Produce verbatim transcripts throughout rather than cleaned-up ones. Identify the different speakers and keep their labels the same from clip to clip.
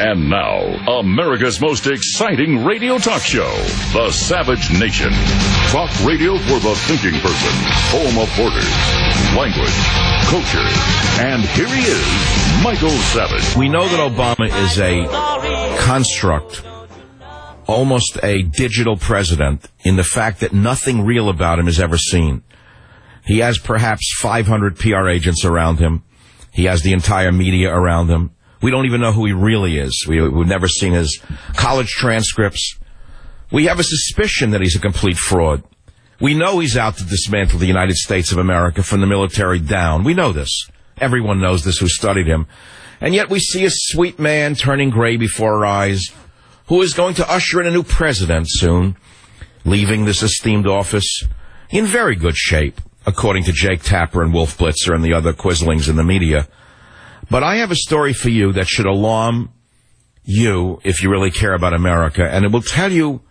Speaker 1: And now, America's most exciting radio talk show, The Savage Nation. Talk radio for the thinking person, home of borders, language, culture. And here he is, Michael Savage.
Speaker 2: We know that Obama is a construct, almost a digital president, in the fact that nothing real about him is ever seen. He has perhaps five hundred P R agents around him. He has the entire media around him. We don't even know who he really is. We, we've never seen his college transcripts. We have a suspicion that he's a complete fraud. We know he's out to dismantle the United States of America from the military down. We know this. Everyone knows this who studied him. And yet we see a sweet man turning gray before our eyes who is going to usher in a new president soon, leaving this esteemed office in very good shape, according to Jake Tapper and Wolf Blitzer and the other quislings in the media. But I have a story for you that should alarm you if you really care about America, and it will tell you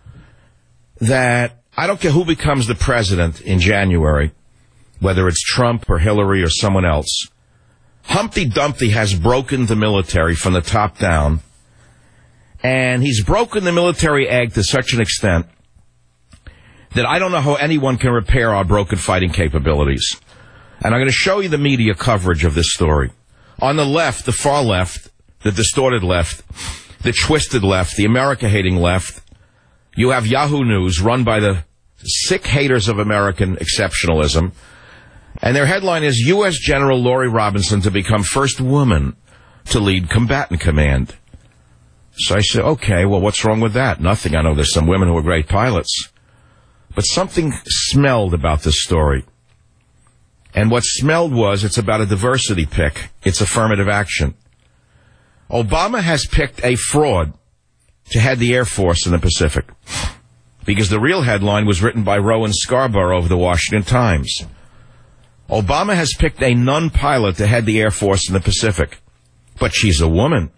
Speaker 2: that I don't care who becomes the president in January, whether it's Trump or Hillary or someone else, Humpty Dumpty has broken the military from the top down, and he's broken the military egg to such an extent that I don't know how anyone can repair our broken fighting capabilities. And I'm going to show you the media coverage of this story. On the left, the far left, the distorted left, the twisted left, the America-hating left, you have Yahoo News, run by the sick haters of American exceptionalism. And their headline is, U S General Lori Robinson to become first woman to lead combatant command. So I said, okay, well, what's wrong with that? Nothing. I know there's some women who are great pilots. But something smelled about this story. And what smelled was, it's about a diversity pick. It's affirmative action. Obama has picked a fraud to head the Air Force in the Pacific, because the real headline was written by Rowan Scarborough of the Washington Times. Obama has picked a non-pilot to head the Air Force in the Pacific, but she's a woman.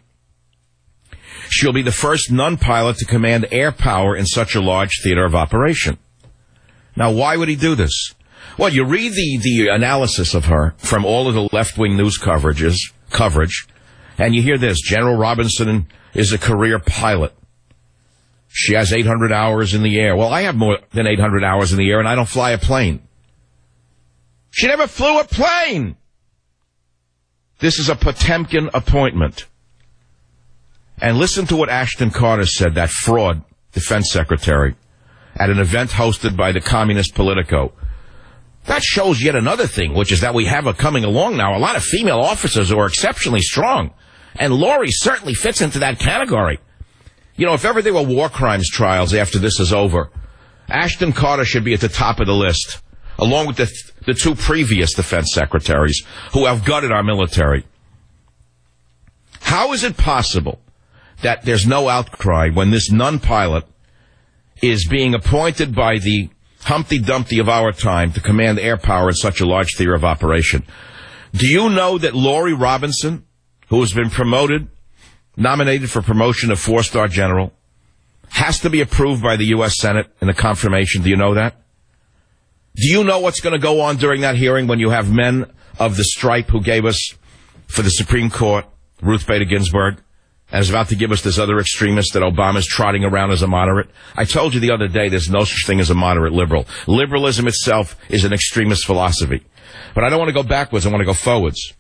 Speaker 2: She'll be the first non-pilot to command air power in such a large theater of operation. Now, why would he do this? Well, you read the, the analysis of her from all of the left-wing news coverages, coverage, and you hear this. General Robinson is a career pilot. She has eight hundred hours in the air. Well, I have more than eight hundred hours in the air, and I don't fly a plane. She never flew a plane! This is a Potemkin appointment. And listen to what Ashton Carter said, that fraud defense secretary, at an event hosted by the communist Politico. That shows yet another thing, which is that we have a coming along now, a lot of female officers who are exceptionally strong. And Lori certainly fits into that category. You know, if ever there were war crimes trials after this is over, Ashton Carter should be at the top of the list, along with the, the two previous defense secretaries who have gutted our military. How is it possible that there's no outcry when this non-pilot is being appointed by the Humpty Dumpty of our time to command air power in such a large theater of operation? Do you know that Lori Robinson, who has been promoted, nominated for promotion of four-star general, has to be approved by the U S Senate in a confirmation? Do you know that? Do you know what's going to go on during that hearing when you have men of the stripe who gave us for the Supreme Court, Ruth Bader Ginsburg, and is about to give us this other extremist that Obama's trotting around as a moderate? I told you the other day there's no such thing as a moderate liberal. Liberalism itself is an extremist philosophy. But I don't want to go backwards. I want to go forwards.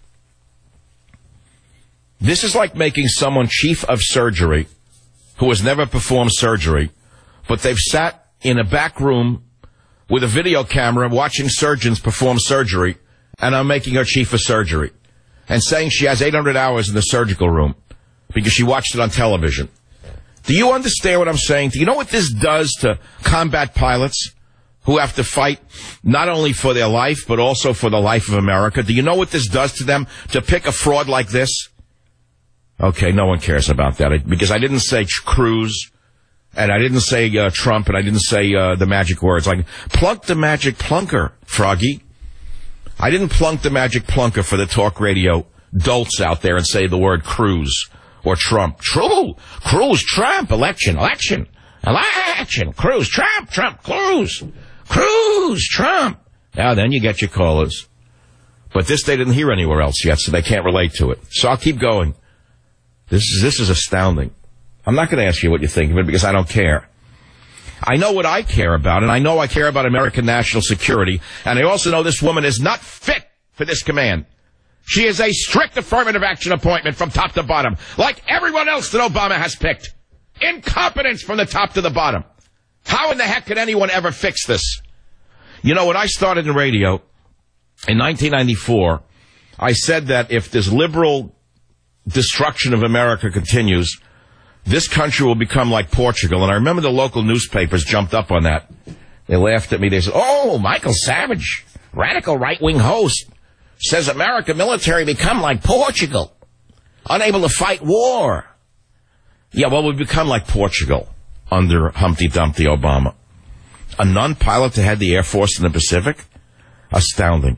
Speaker 2: This is like making someone chief of surgery who has never performed surgery, but they've sat in a back room with a video camera watching surgeons perform surgery, and I'm making her chief of surgery, and saying she has eight hundred hours in the surgical room because she watched it on television. Do you understand what I'm saying? Do you know what this does to combat pilots who have to fight not only for their life, but also for the life of America? Do you know what this does to them to pick a fraud like this? Okay, no one cares about that, because I didn't say Cruz, and I didn't say uh, Trump, and I didn't say uh, the magic words. Like, plunk the magic plunker, Froggy. I didn't plunk the magic plunker for the talk radio dolts out there and say the word Cruz or Trump. True. Cruz, Trump, election, election, election, Cruz, Trump, Trump, Cruz, Cruz, Trump. Now then you get your callers. But this they didn't hear anywhere else yet, so they can't relate to it. So I'll keep going. This is, this is astounding. I'm not going to ask you what you think of it because I don't care. I know what I care about, and I know I care about American national security, and I also know this woman is not fit for this command. She is a strict affirmative action appointment from top to bottom, like everyone else that Obama has picked. Incompetence from the top to the bottom. How in the heck could anyone ever fix this? You know, when I started in radio in nineteen ninety-four, I said that if this liberal destruction of America continues, this country will become like Portugal. And I remember the local newspapers jumped up on that. They laughed at me. They said, oh, Michael Savage, radical right-wing host, says American military become like Portugal, unable to fight war. Yeah, well, we become like Portugal under Humpty Dumpty Obama. A non-pilot to head the Air Force in the Pacific? Astounding.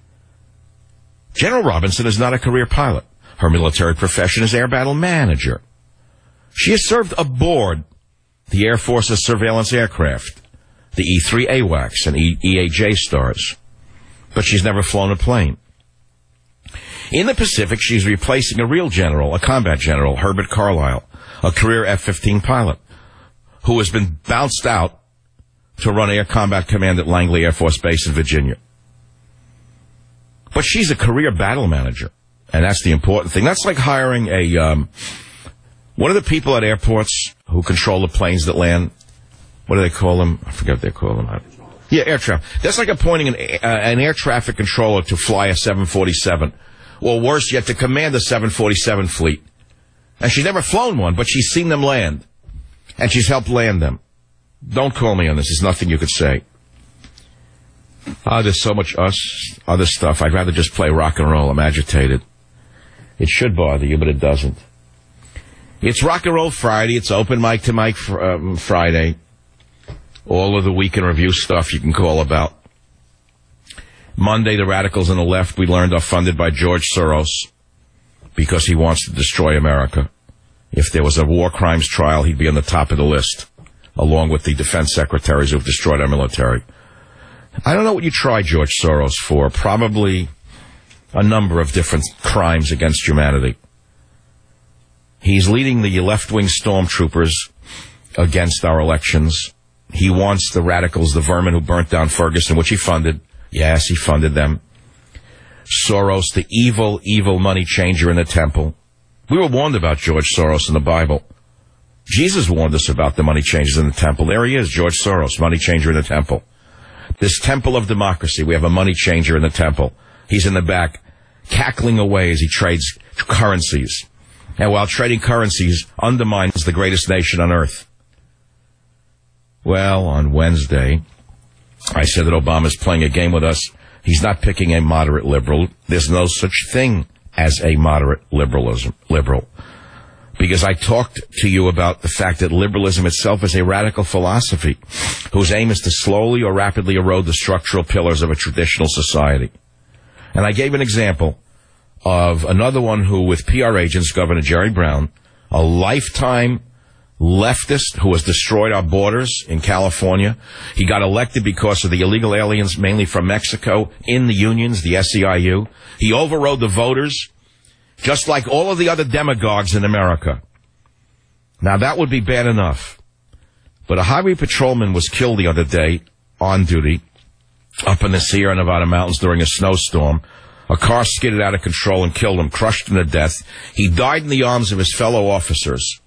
Speaker 2: General Robinson is not a career pilot. Her military profession is air battle manager. She has served aboard the Air Force's surveillance aircraft, the E three A WACS and E A J stars. But she's never flown a plane. In the Pacific, she's replacing a real general, a combat general, Herbert Carlisle, a career F fifteen pilot, who has been bounced out to run Air Combat Command at Langley Air Force Base in Virginia. But she's a career battle manager, and that's the important thing. That's like hiring a, um, what are the people at airports who control the planes that land? What do they call them? I forget what they call them. Yeah, air traffic. That's like appointing an, uh, an air traffic controller to fly a seven forty-seven. Or worse yet, to command a seven forty-seven fleet. And she's never flown one, but she's seen them land. And she's helped land them. Don't call me on this. There's nothing you could say. Ah, oh, there's so much us, other stuff. I'd rather just play rock and roll. I'm agitated. It should bother you, but it doesn't. It's Rock and Roll Friday. It's Open Mic to Mike fr- um, Friday. All of the week in review stuff you can call about. Monday, the radicals on the left, we learned, are funded by George Soros because he wants to destroy America. If there was a war crimes trial, he'd be on the top of the list, along with the defense secretaries who have destroyed our military. I don't know what you try George Soros for. Probably a number of different crimes against humanity. He's leading the left-wing stormtroopers against our elections. He wants the radicals, the vermin who burnt down Ferguson, which he funded. Yes, he funded them. Soros, the evil, evil money changer in the temple. We were warned about George Soros in the Bible. Jesus warned us about the money changers in the temple. There he is, George Soros, money changer in the temple. This temple of democracy, we have a money changer in the temple. He's in the back, cackling away as he trades currencies. And while trading currencies undermines the greatest nation on earth. Well, on Wednesday, I said that Obama's playing a game with us. He's not picking a moderate liberal. There's no such thing as a moderate liberalism, liberal. Because I talked to you about the fact that liberalism itself is a radical philosophy whose aim is to slowly or rapidly erode the structural pillars of a traditional society. And I gave an example of another one who, with P R agents, Governor Jerry Brown, a lifetime leftist who has destroyed our borders in California. He got elected because of the illegal aliens, mainly from Mexico, in the unions, the S E I U. He overrode the voters, just like all of the other demagogues in America. Now, that would be bad enough. But a highway patrolman was killed the other day on duty up in the Sierra Nevada mountains during a snowstorm. A car skidded out of control and killed him, crushed him to death. He died in the arms of his fellow officers.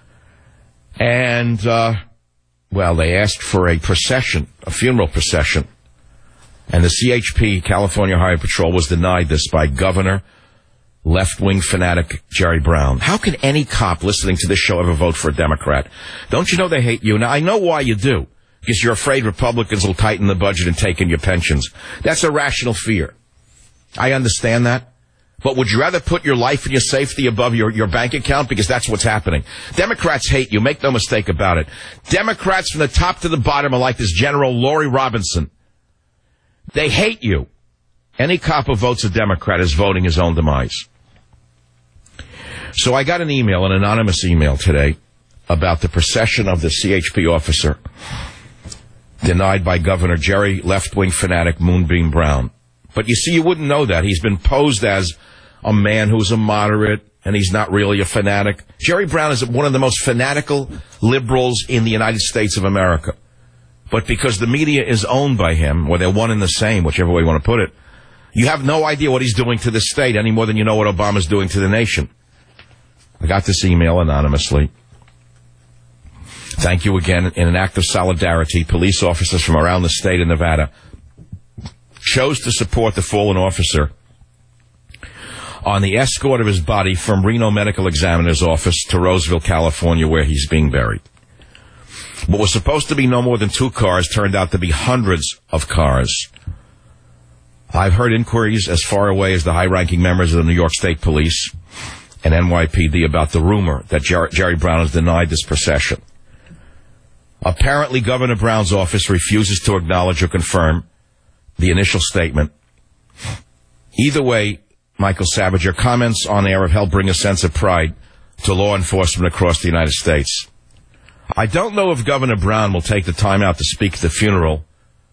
Speaker 2: And, uh, well, they asked for a procession, a funeral procession. And the C H P, California Highway Patrol, was denied this by Governor left-wing fanatic Jerry Brown. How can any cop listening to this show ever vote for a Democrat? Don't you know they hate you? Now, I know why you do. Because you're afraid Republicans will tighten the budget and take in your pensions. That's a rational fear. I understand that. But would you rather put your life and your safety above your, your bank account? Because that's what's happening. Democrats hate you. Make no mistake about it. Democrats from the top to the bottom are like this General Laurie Robinson. They hate you. Any cop who votes a Democrat is voting his own demise. So I got an email, an anonymous email today, about the procession of the C H P officer denied by Governor Jerry left-wing fanatic Moonbeam Brown. But you see, you wouldn't know that. He's been posed as a man who's a moderate, and he's not really a fanatic. Jerry Brown is one of the most fanatical liberals in the United States of America. But because the media is owned by him, or they're one and the same, whichever way you want to put it, you have no idea what he's doing to the state any more than you know what Obama's doing to the nation. I got this email anonymously. Thank you again. In an act of solidarity, police officers from around the state of Nevada chose to support the fallen officer on the escort of his body from Reno Medical Examiner's office to Roseville, California, where he's being buried. What was supposed to be no more than two cars turned out to be hundreds of cars. I've heard inquiries as far away as the high-ranking members of the New York State Police and N Y P D about the rumor that Jer- Jerry Brown has denied this procession. Apparently, Governor Brown's office refuses to acknowledge or confirm the initial statement. Either way, Michael Savage, your comments on air have helped bring a sense of pride to law enforcement across the United States. I don't know if Governor Brown will take the time out to speak at the funeral,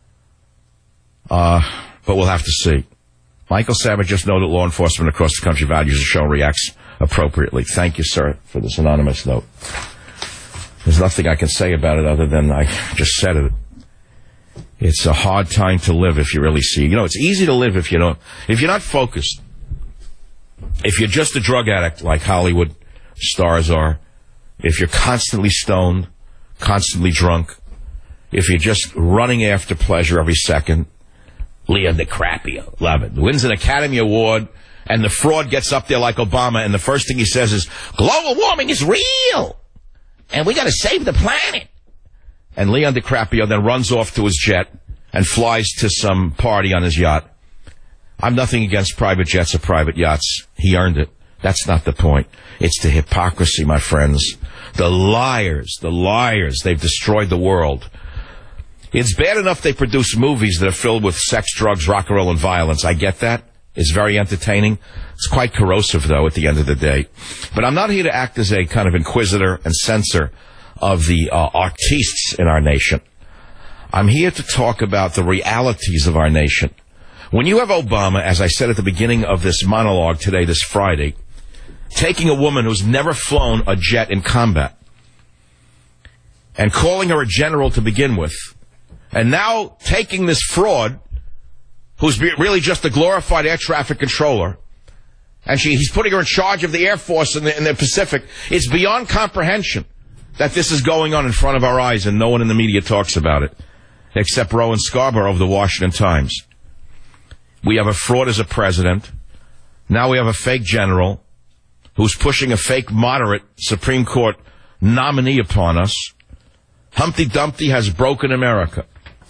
Speaker 2: uh, but we'll have to see. Michael Savage, just know that law enforcement across the country values the show and reacts appropriately. Thank you, sir, for this anonymous note. There's nothing I can say about it other than I just said it. It's a hard time to live if you really see. You know, it's easy to live if you don't, if you're not focused. If you're just a drug addict like Hollywood stars are, if you're constantly stoned, constantly drunk, if you're just running after pleasure every second, Leo DiCaprio, love it, wins an Academy Award, and the fraud gets up there like Obama, and the first thing he says is, global warming is real, and we got to save the planet. And Leon DiCaprio then runs off to his jet and flies to some party on his yacht. I'm nothing against private jets or private yachts. He earned it. That's not the point. It's the hypocrisy, my friends. The liars, the liars. They've destroyed the world. It's bad enough they produce movies that are filled with sex, drugs, rock and roll, and violence. I get that. It's very entertaining. It's quite corrosive, though, at the end of the day. But I'm not here to act as a kind of inquisitor and censor of the uh, artistes in our nation. I'm here to talk about the realities of our nation. When you have Obama, as I said at the beginning of this monologue today, this Friday, taking a woman who's never flown a jet in combat and calling her a general to begin with, and now taking this fraud who's really just a glorified air traffic controller, and she, he's putting her in charge of the Air Force in the, in the Pacific. It's beyond comprehension that this is going on in front of our eyes, and no one in the media talks about it, except Rowan Scarborough of the Washington Times. We have a fraud as a president. Now we have a fake general who's pushing a fake moderate Supreme Court nominee upon us. Humpty Dumpty has broken America.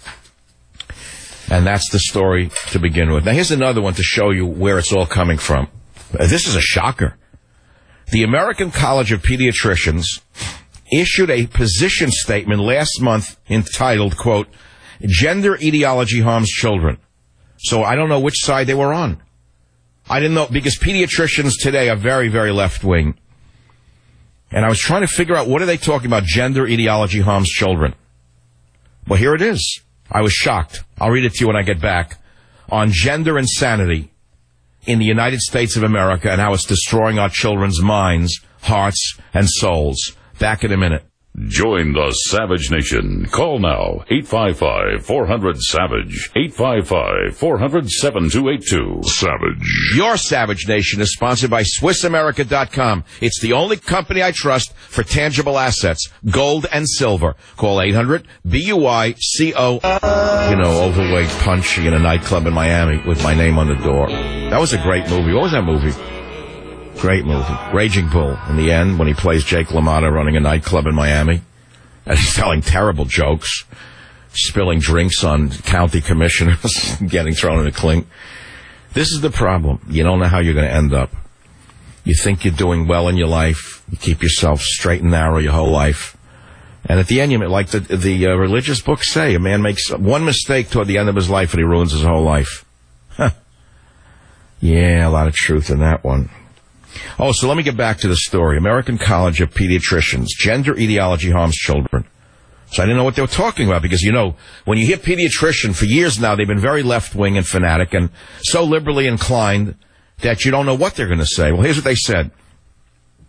Speaker 2: And that's the story to begin with. Now here's another one to show you where it's all coming from. This is a shocker. The American College of Pediatricians issued a position statement last month entitled, quote, Gender Ideology Harms Children. So I don't know which side they were on. I didn't know, because pediatricians today are very, very left-wing. And I was trying to figure out, what are they talking about? Gender ideology harms children. Well, here it is. I was shocked. I'll read it to you when I get back. On gender insanity in the United States of America and how it's destroying our children's minds, hearts, and souls. Back in a minute.
Speaker 1: Join the Savage Nation. Call now, eight five five, four hundred, SAVAGE, eight five five, four hundred, seven two eight two. Savage.
Speaker 2: Your Savage Nation is sponsored by Swiss America dot com. It's the only company I trust for tangible assets, gold and silver. Call eight hundred, B U I C O. You know, overweight, punchy in a nightclub in Miami with my name on the door. That was a great movie. What was that movie? Great movie. Raging Bull, in the end, when he plays Jake LaMotta running a nightclub in Miami. And he's telling terrible jokes, spilling drinks on county commissioners, getting thrown in a clink. This is the problem. You don't know how you're going to end up. You think you're doing well in your life. You keep yourself straight and narrow your whole life. And at the end, you like the, the uh, religious books say, a man makes one mistake toward the end of his life and he ruins his whole life. Huh. Yeah, a lot of truth in that one. Oh, so let me get back to the story. American College of Pediatricians. Gender ideology harms children. So I didn't know what they were talking about because, you know, when you hear pediatrician, for years now, they've been very left-wing and fanatic and so liberally inclined that you don't know what they're going to say. Well, here's what they said.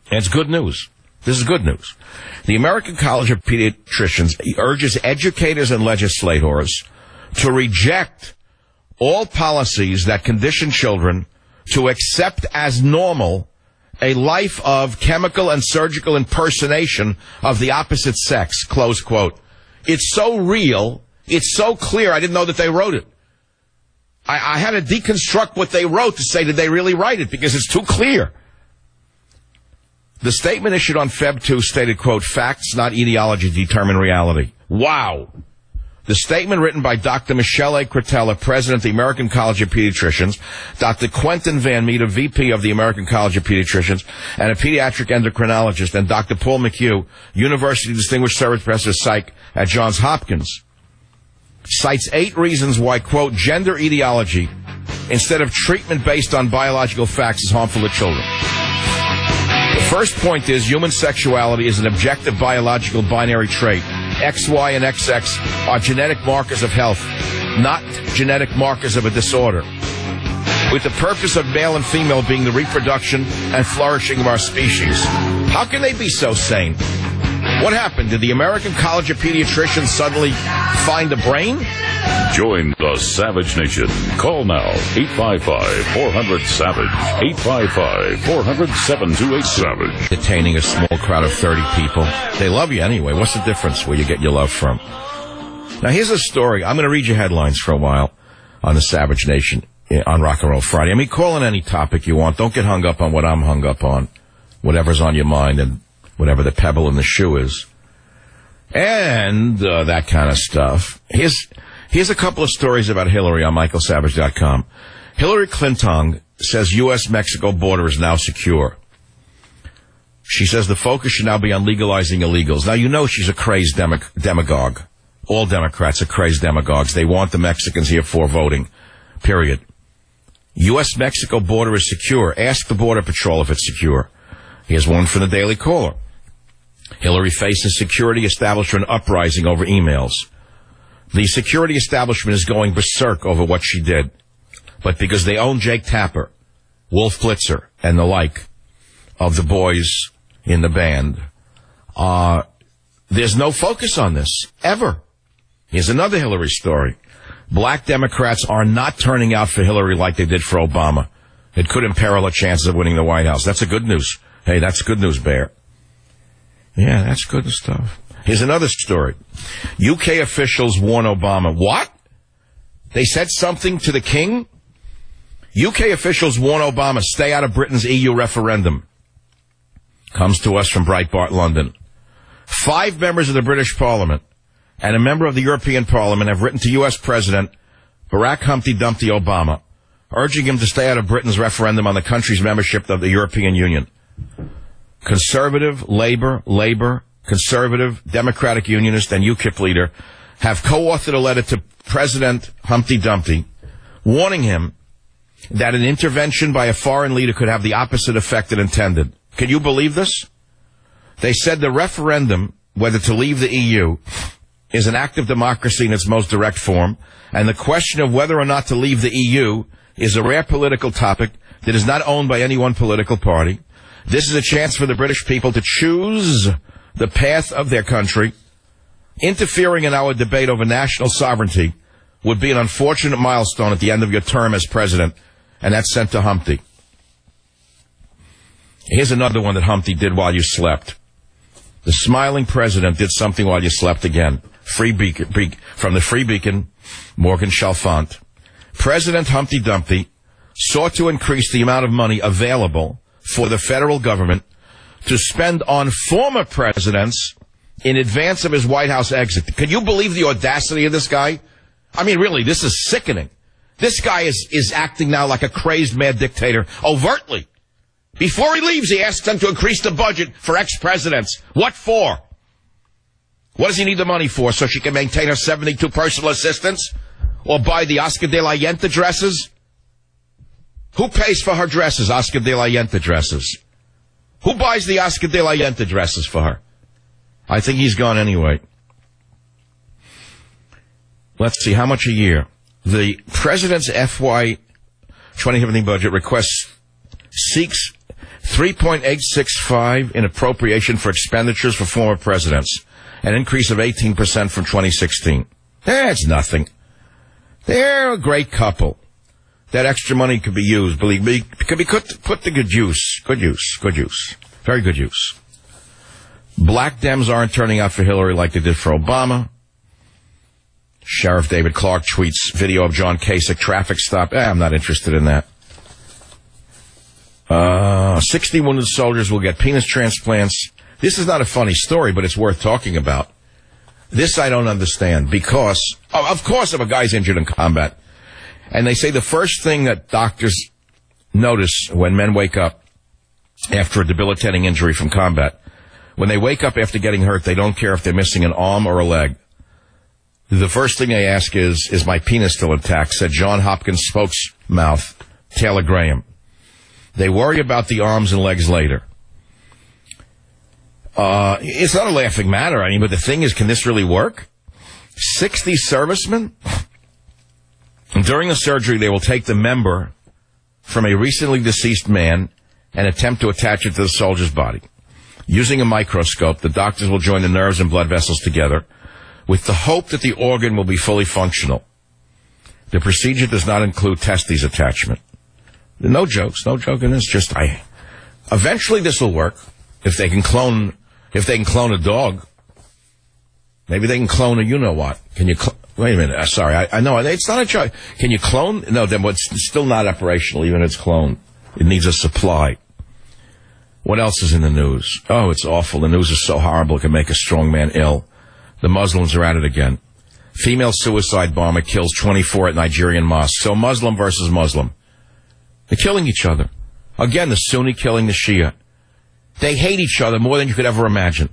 Speaker 2: And it's good news. This is good news. The American College of Pediatricians urges educators and legislators to reject all policies that condition children to accept as normal a life of chemical and surgical impersonation of the opposite sex, close quote. It's so real, it's so clear, I didn't know that they wrote it. I, I had to deconstruct what they wrote to say, did they really write it? Because it's too clear. The statement issued on February second stated, quote, facts, not ideology, determine reality. Wow. The statement written by Doctor Michelle A. Cretella, president of the American College of Pediatricians, Doctor Quentin Van Meter, V P of the American College of Pediatricians, and a pediatric endocrinologist, and Doctor Paul McHugh, University Distinguished Service Professor of Psych at Johns Hopkins, cites eight reasons why, quote, gender ideology, instead of treatment based on biological facts, is harmful to children. The first point is human sexuality is an objective biological binary trait. X Y and X X are genetic markers of health, not genetic markers of a disorder, with the purpose of male and female being the reproduction and flourishing of our species. How can they be so sane? What happened? Did the American College of Pediatricians suddenly find a brain?
Speaker 1: Join the Savage Nation. Call now, eight five five, four hundred, SAVAGE, eight five five, four hundred, seven two eight, SAVAGE.
Speaker 2: Detaining a small crowd of thirty people. They love you anyway. What's the difference where you get your love from? Now, here's a story. I'm going to read you headlines for a while on the Savage Nation on Rock and Roll Friday. I mean, call on any topic you want. Don't get hung up on what I'm hung up on. Whatever's on your mind and whatever the pebble in the shoe is. And uh, that kind of stuff. Here's... Here's a couple of stories about Hillary on Michael Savage dot com. Hillary Clinton says U S Mexico border is now secure. She says the focus should now be on legalizing illegals. Now, you know she's a crazed demo- demagogue. All Democrats are crazed demagogues. They want the Mexicans here for voting, period. U S Mexico border is secure. Ask the Border Patrol if it's secure. Here's one from the Daily Caller. Hillary faces security establishment uprising over emails. The security establishment is going berserk over what she did. But because they own Jake Tapper, Wolf Blitzer, and the like of the boys in the band, uh, there's no focus on this, ever. Here's another Hillary story. Black Democrats are not turning out for Hillary like they did for Obama. It could imperil her chances of winning the White House. That's a good news. Hey, that's good news, Bear. Yeah, that's good stuff. Here's another story. U K officials warn Obama. What? They said something to the king? U K officials warn Obama, stay out of Britain's E U referendum. Comes to us from Breitbart, London. Five members of the British Parliament and a member of the European Parliament have written to U S President Barack Humpty Dumpty Obama, urging him to stay out of Britain's referendum on the country's membership of the European Union. Conservative, Labour, Labour, Conservative, Democratic Unionist, and UKIP leader have co-authored a letter to President Humpty Dumpty warning him that an intervention by a foreign leader could have the opposite effect it intended. Can you believe this? They said the referendum, whether to leave the E U, is an act of democracy in its most direct form, and the question of whether or not to leave the E U is a rare political topic that is not owned by any one political party. This is a chance for the British people to choose the path of their country. Interfering in our debate over national sovereignty would be an unfortunate milestone at the end of your term as president, and that's sent to Humpty. Here's another one that Humpty did while you slept. The smiling president did something while you slept again. Free Beacon, Be- from the Free Beacon, Morgan Chalfant. President Humpty Dumpty sought to increase the amount of money available for the federal government to spend on former presidents in advance of his White House exit. Can you believe the audacity of this guy? I mean, really, this is sickening. This guy is, is acting now like a crazed mad dictator, overtly. Before he leaves, he asks them to increase the budget for ex-presidents. What for? What does he need the money for? So she can maintain her seventy-two personal assistants? Or buy the Oscar de la Hoya dresses? Who pays for her dresses, Oscar de la Hoya dresses? Who buys the Oscar de la Hoya dresses for her? I think he's gone anyway. Let's see, how much a year? The president's F Y twenty seventeen budget requests seeks three point eight six five in appropriation for expenditures for former presidents, an increase of eighteen percent from twenty sixteen. That's nothing. They're a great couple. That extra money could be used, believe me, could be put, put to good use. Good use. Good use. Very good use. Black Dems aren't turning out for Hillary like they did for Obama. Sheriff David Clark tweets video of John Kasich traffic stop. Eh, I'm not interested in that. Uh, sixty wounded soldiers will get penis transplants. This is not a funny story, but it's worth talking about. This I don't understand because, oh, of course, if a guy's injured in combat, and they say the first thing that doctors notice when men wake up after a debilitating injury from combat, when they wake up after getting hurt, they don't care if they're missing an arm or a leg. The first thing they ask is, is my penis still intact, said John Hopkins spokesmouth Taylor Graham. They worry about the arms and legs later. Uh, it's not a laughing matter, I mean, but the thing is, can this really work? sixty servicemen? During the surgery, they will take the member from a recently deceased man and attempt to attach it to the soldier's body. Using a microscope, the doctors will join the nerves and blood vessels together with the hope that the organ will be fully functional. The procedure does not include testes attachment. No jokes, no joke in this, just I. Eventually this will work if they can clone, if they can clone a dog. Maybe they can clone a you-know-what. Can you cl- Wait a minute, uh, sorry, I, I know, it's not a joke. Can you clone? No, then it's still not operational, even if it's cloned. It needs a supply. What else is in the news? Oh, it's awful. The news is so horrible it can make a strong man ill. The Muslims are at it again. Female suicide bomber kills twenty-four at Nigerian mosque. So Muslim versus Muslim. They're killing each other. Again, the Sunni killing the Shia. They hate each other more than you could ever imagine.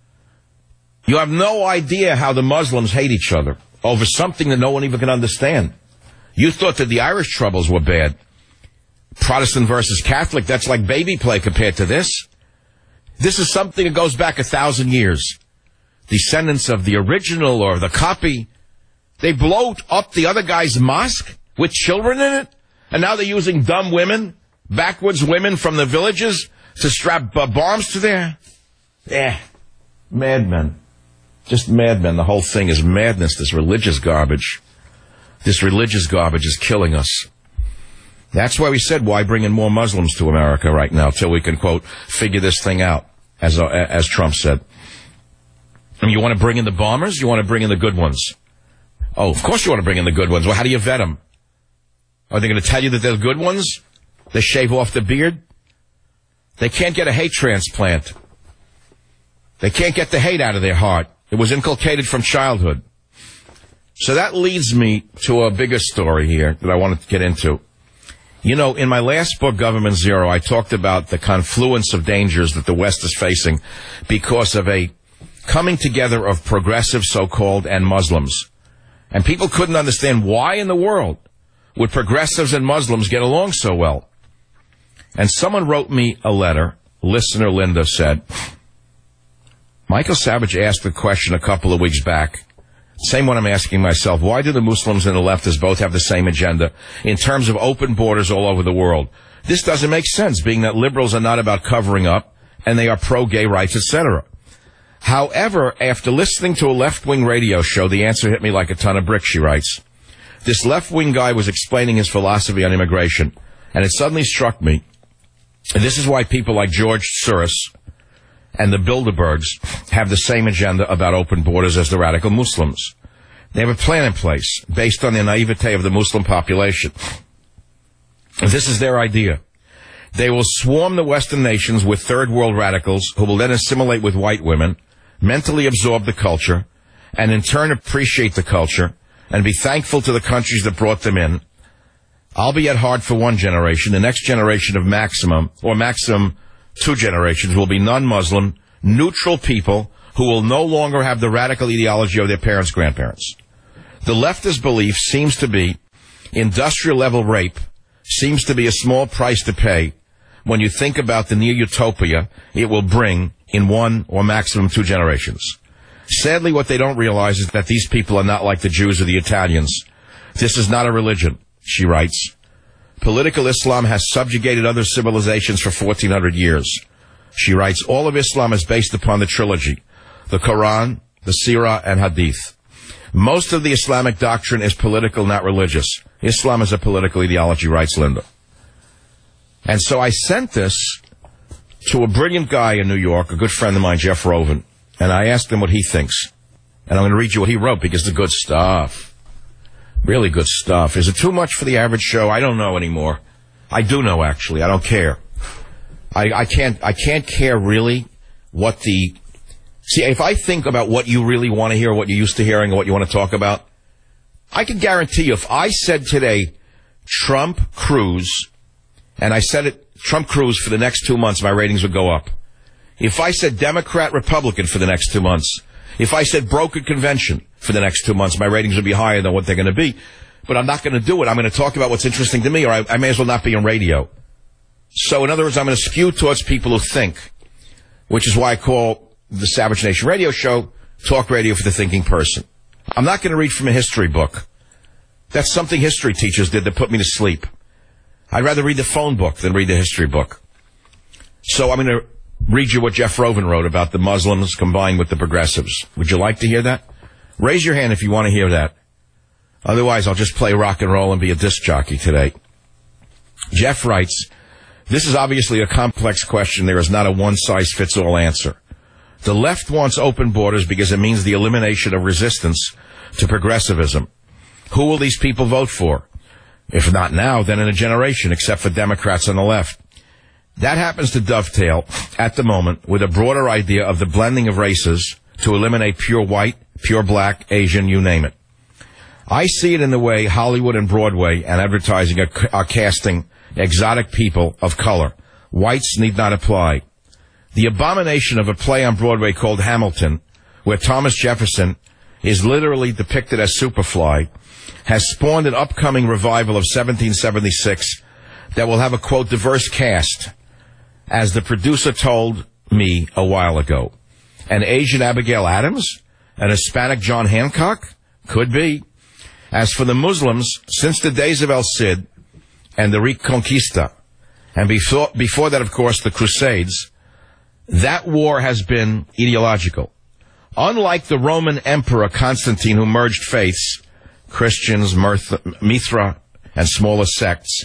Speaker 2: You have no idea how the Muslims hate each other over something that no one even can understand. You thought that the Irish troubles were bad. Protestant versus Catholic, that's like baby play compared to this. This is something that goes back a thousand years. Descendants of the original or the copy. They blow up the other guy's mosque with children in it, and now they're using dumb women, backwards women from the villages to strap uh, bombs to their... Yeah, madmen. Just madmen. The whole thing is madness, this religious garbage. This religious garbage is killing us. That's why we said, why bring in more Muslims to America right now till we can, quote, figure this thing out, as uh, as Trump said. I mean, you want to bring in the bombers? You want to bring in the good ones? Oh, of course you want to bring in the good ones. Well, how do you vet them? Are they going to tell you that they're the good ones? They shave off the beard? They can't get a hate transplant. They can't get the hate out of their heart. It was inculcated from childhood. So that leads me to a bigger story here that I wanted to get into. You know, in my last book, Government Zero, I talked about the confluence of dangers that the West is facing because of a coming together of progressive so-called and Muslims. And people couldn't understand why in the world would progressives and Muslims get along so well. And someone wrote me a letter. Listener Linda said, Michael Savage asked the question a couple of weeks back. Same one I'm asking myself. Why do the Muslims and the leftists both have the same agenda in terms of open borders all over the world? This doesn't make sense, being that liberals are not about covering up and they are pro-gay rights, et cetera. However, after listening to a left-wing radio show, the answer hit me like a ton of bricks, she writes. This left-wing guy was explaining his philosophy on immigration, and it suddenly struck me. And this is why people like George Soros and the Bilderbergs have the same agenda about open borders as the radical Muslims. They have a plan in place based on the naivete of the Muslim population. This is their idea. They will swarm the Western nations with third world radicals who will then assimilate with white women, mentally absorb the culture, and in turn appreciate the culture and be thankful to the countries that brought them in. I'll be at hard for one generation. The next generation of maximum, or maximum two generations, will be non-Muslim, neutral people who will no longer have the radical ideology of their parents' grandparents. The leftist belief seems to be industrial-level rape seems to be a small price to pay when you think about the near utopia it will bring in one or maximum two generations. Sadly, what they don't realize is that these people are not like the Jews or the Italians. This is not a religion, she writes. political Islam has subjugated other civilizations for fourteen hundred years. She writes, all of Islam is based upon the trilogy, the Quran, the Sirah, and Hadith. Most of the Islamic doctrine is political, not religious. Islam is a political ideology, writes Linda. And so I sent this to a brilliant guy in New York, a good friend of mine, Jeff Rovin, and I asked him what he thinks. And I'm going to read you what he wrote, because it's good stuff. Really good stuff. Is it too much for the average show? I don't know anymore. I do know, actually. I don't care. I, I can't, I can't care really what the, see, if I think about what you really want to hear, what you're used to hearing, or what you want to talk about, I can guarantee you, if I said today, Trump, Cruz, and I said it, Trump, Cruz, for the next two months, my ratings would go up. If I said Democrat, Republican for the next two months, if I said broker convention for the next two months, my ratings would be higher than what they're going to be. But I'm not going to do it. I'm going to talk about what's interesting to me, or I, I may as well not be on radio. So, in other words, I'm going to skew towards people who think, which is why I call the Savage Nation radio show Talk Radio for the Thinking Person. I'm not going to read from a history book. That's something history teachers did that put me to sleep. I'd rather read the phone book than read the history book. So I'm going to read you what Jeff Rovin wrote about the Muslims combined with the progressives. Would you like to hear that? Raise your hand if you want to hear that. Otherwise, I'll just play rock and roll and be a disc jockey today. Jeff writes, this is obviously a complex question. There is not a one-size-fits-all answer. The left wants open borders because it means the elimination of resistance to progressivism. Who will these people vote for? If not now, then in a generation, except for Democrats on the left. That happens to dovetail, at the moment, with a broader idea of the blending of races to eliminate pure white, pure black, Asian, you name it. I see it in the way Hollywood and Broadway and advertising are, are casting exotic people of color. Whites need not apply. The abomination of a play on Broadway called Hamilton, where Thomas Jefferson is literally depicted as Superfly, has spawned an upcoming revival of seventeen seventy-six that will have a, quote, diverse cast, as the producer told me a while ago. An Asian Abigail Adams? An Hispanic John Hancock? Could be. As for the Muslims, since the days of El Cid and the Reconquista, and before, before that, of course, the Crusades, that war has been ideological. Unlike the Roman Emperor Constantine, who merged faiths, Christians, Mithra, and smaller sects,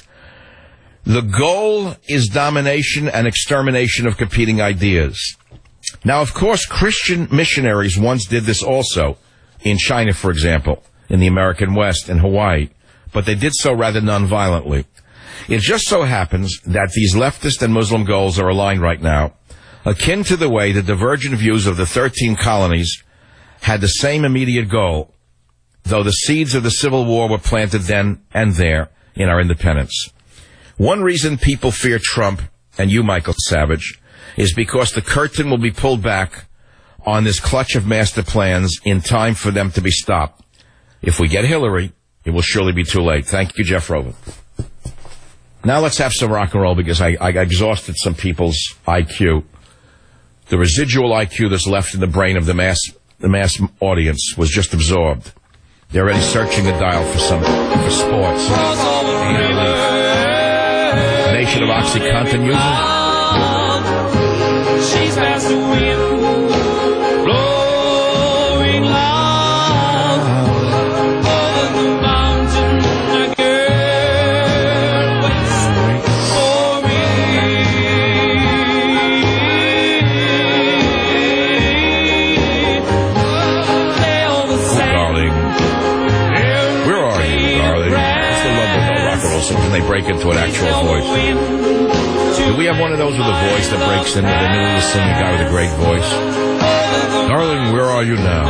Speaker 2: the goal is domination and extermination of competing ideas. Now, of course, Christian missionaries once did this also, in China, for example, in the American West, and Hawaii, but they did so rather non-violently. It just so happens that these leftist and Muslim goals are aligned right now, akin to the way the divergent views of the thirteen colonies had the same immediate goal, though the seeds of the Civil War were planted then and there in our independence. One reason people fear Trump, and you, Michael Savage, is because the curtain will be pulled back on this clutch of master plans in time for them to be stopped. If we get Hillary, it will surely be too late. Thank you, Jeff Rovin. Now let's have some rock and roll, because I, I exhausted some people's I Q. The residual I Q that's left in the brain of the mass the mass audience was just absorbed. They're already searching the dial for some for sports. Nation of OxyContin users. She's past the wind, blowing loud over the mountain. A girl waits for me. Darling, where are you, darling? It's the love of no rock and roll songs, and they break into an actual voice. Do we have one of those with a voice that breaks in with a new singing guy with a great voice? Darling, where are you now?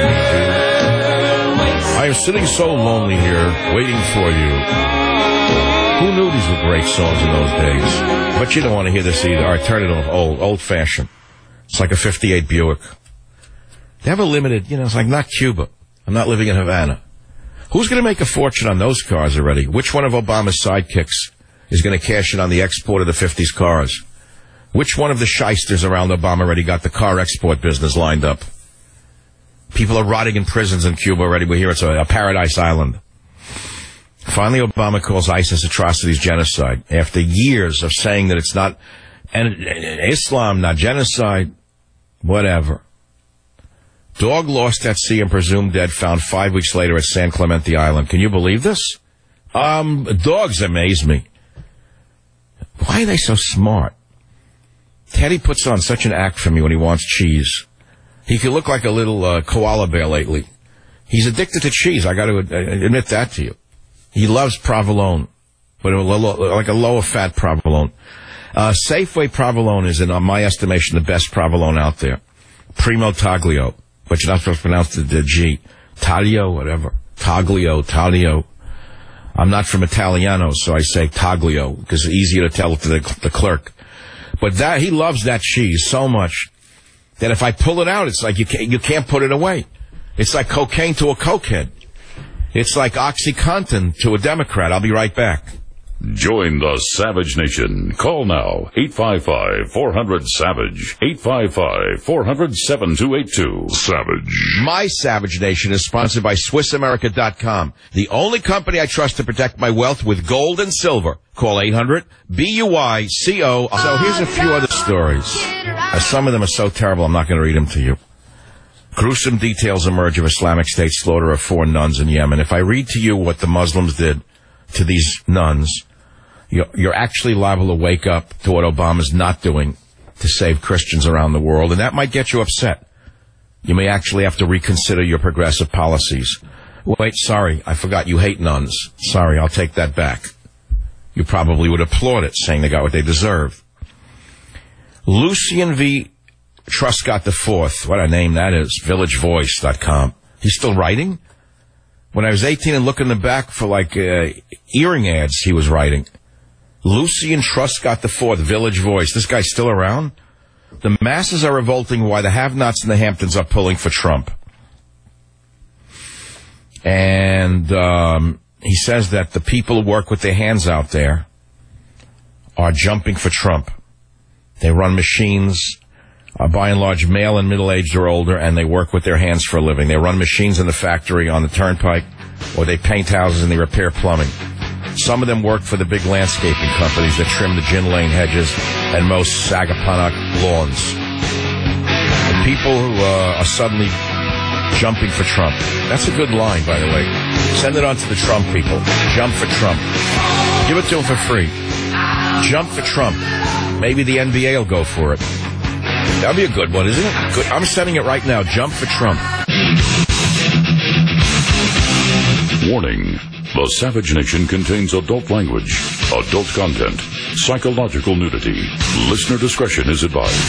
Speaker 2: I am sitting so lonely here, waiting for you. Who knew these were great songs in those days? But you don't want to hear this either. All right, turn it off. Old, old-fashioned. It's like a fifty-eight Buick. They have a limited, you know, it's like not Cuba. I'm not living in Havana. Who's going to make a fortune on those cars already? Which one of Obama's sidekicks is going to cash in on the export of the fifties cars? Which one of the shysters around Obama already got the car export business lined up? People are rotting in prisons in Cuba already. We hear it's a, a paradise island. Finally, Obama calls ISIS atrocities genocide after years of saying that it's not and Islam, not genocide, whatever. Dog lost at sea and presumed dead, found five weeks later at San Clemente Island. Can you believe this? Um, dogs amaze me. Why are they so smart? Teddy puts on such an act for me when he wants cheese. He could look like a little uh, koala bear lately. He's addicted to cheese. I got to admit that to you. He loves provolone, but a little, like a lower fat provolone. Uh, Safeway provolone is, in my estimation, the best provolone out there. Primo Taglio, but you're not supposed to pronounce the, the G. Taglio, whatever. Taglio, Taglio. I'm not from Italiano, so I say Taglio, because it's easier to tell to the, the clerk. But that, he loves that cheese so much that if I pull it out, it's like you can't, you can't put it away. It's like cocaine to a cokehead. It's like OxyContin to a Democrat. I'll be right back.
Speaker 1: Join the Savage Nation. Call now, eight five five, four hundred, SAVAGE, eight five five, four hundred, seven two eight two. Savage.
Speaker 2: My Savage Nation is sponsored by Swiss America dot com, the only company I trust to protect my wealth with gold and silver. Call eight hundred, B U Y C O. So here's a few other stories. Uh, some of them are so terrible, I'm not going to read them to you. Gruesome details emerge of Islamic State slaughter of four nuns in Yemen. If I read to you what the Muslims did to these nuns, you're, you're actually liable to wake up to what Obama's not doing to save Christians around the world, and that might get you upset. You may actually have to reconsider your progressive policies. Wait, sorry, I forgot you hate nuns. Sorry, I'll take that back. You probably would applaud it, saying they got what they deserve. Lucien V. Truscott the Fourth, what a name that is, village voice dot com. He's still writing? When I was eighteen and looking in the back for, like, uh, earring ads, he was writing. Lucien Truscott the Fourth, Village Voice. This guy's still around? The masses are revolting why the have-nots in the Hamptons are pulling for Trump. And um, he says that the people who work with their hands out there are jumping for Trump. They run machines, are by and large male and middle-aged or older, and they work with their hands for a living. They run machines in the factory on the turnpike, or they paint houses and they repair plumbing. Some of them work for the big landscaping companies that trim the gin lane hedges and most Sagaponack lawns. The people who uh, are suddenly jumping for Trump. That's a good line, by the way. Send it on to the Trump people. Jump for Trump. Give it to them for free. Jump for Trump. Maybe the N B A will go for it. That'll be a good one, isn't it? Good. I'm sending it right now. Jump for Trump.
Speaker 1: Warning. The Savage Nation contains adult language, adult content, psychological nudity. Listener discretion is advised.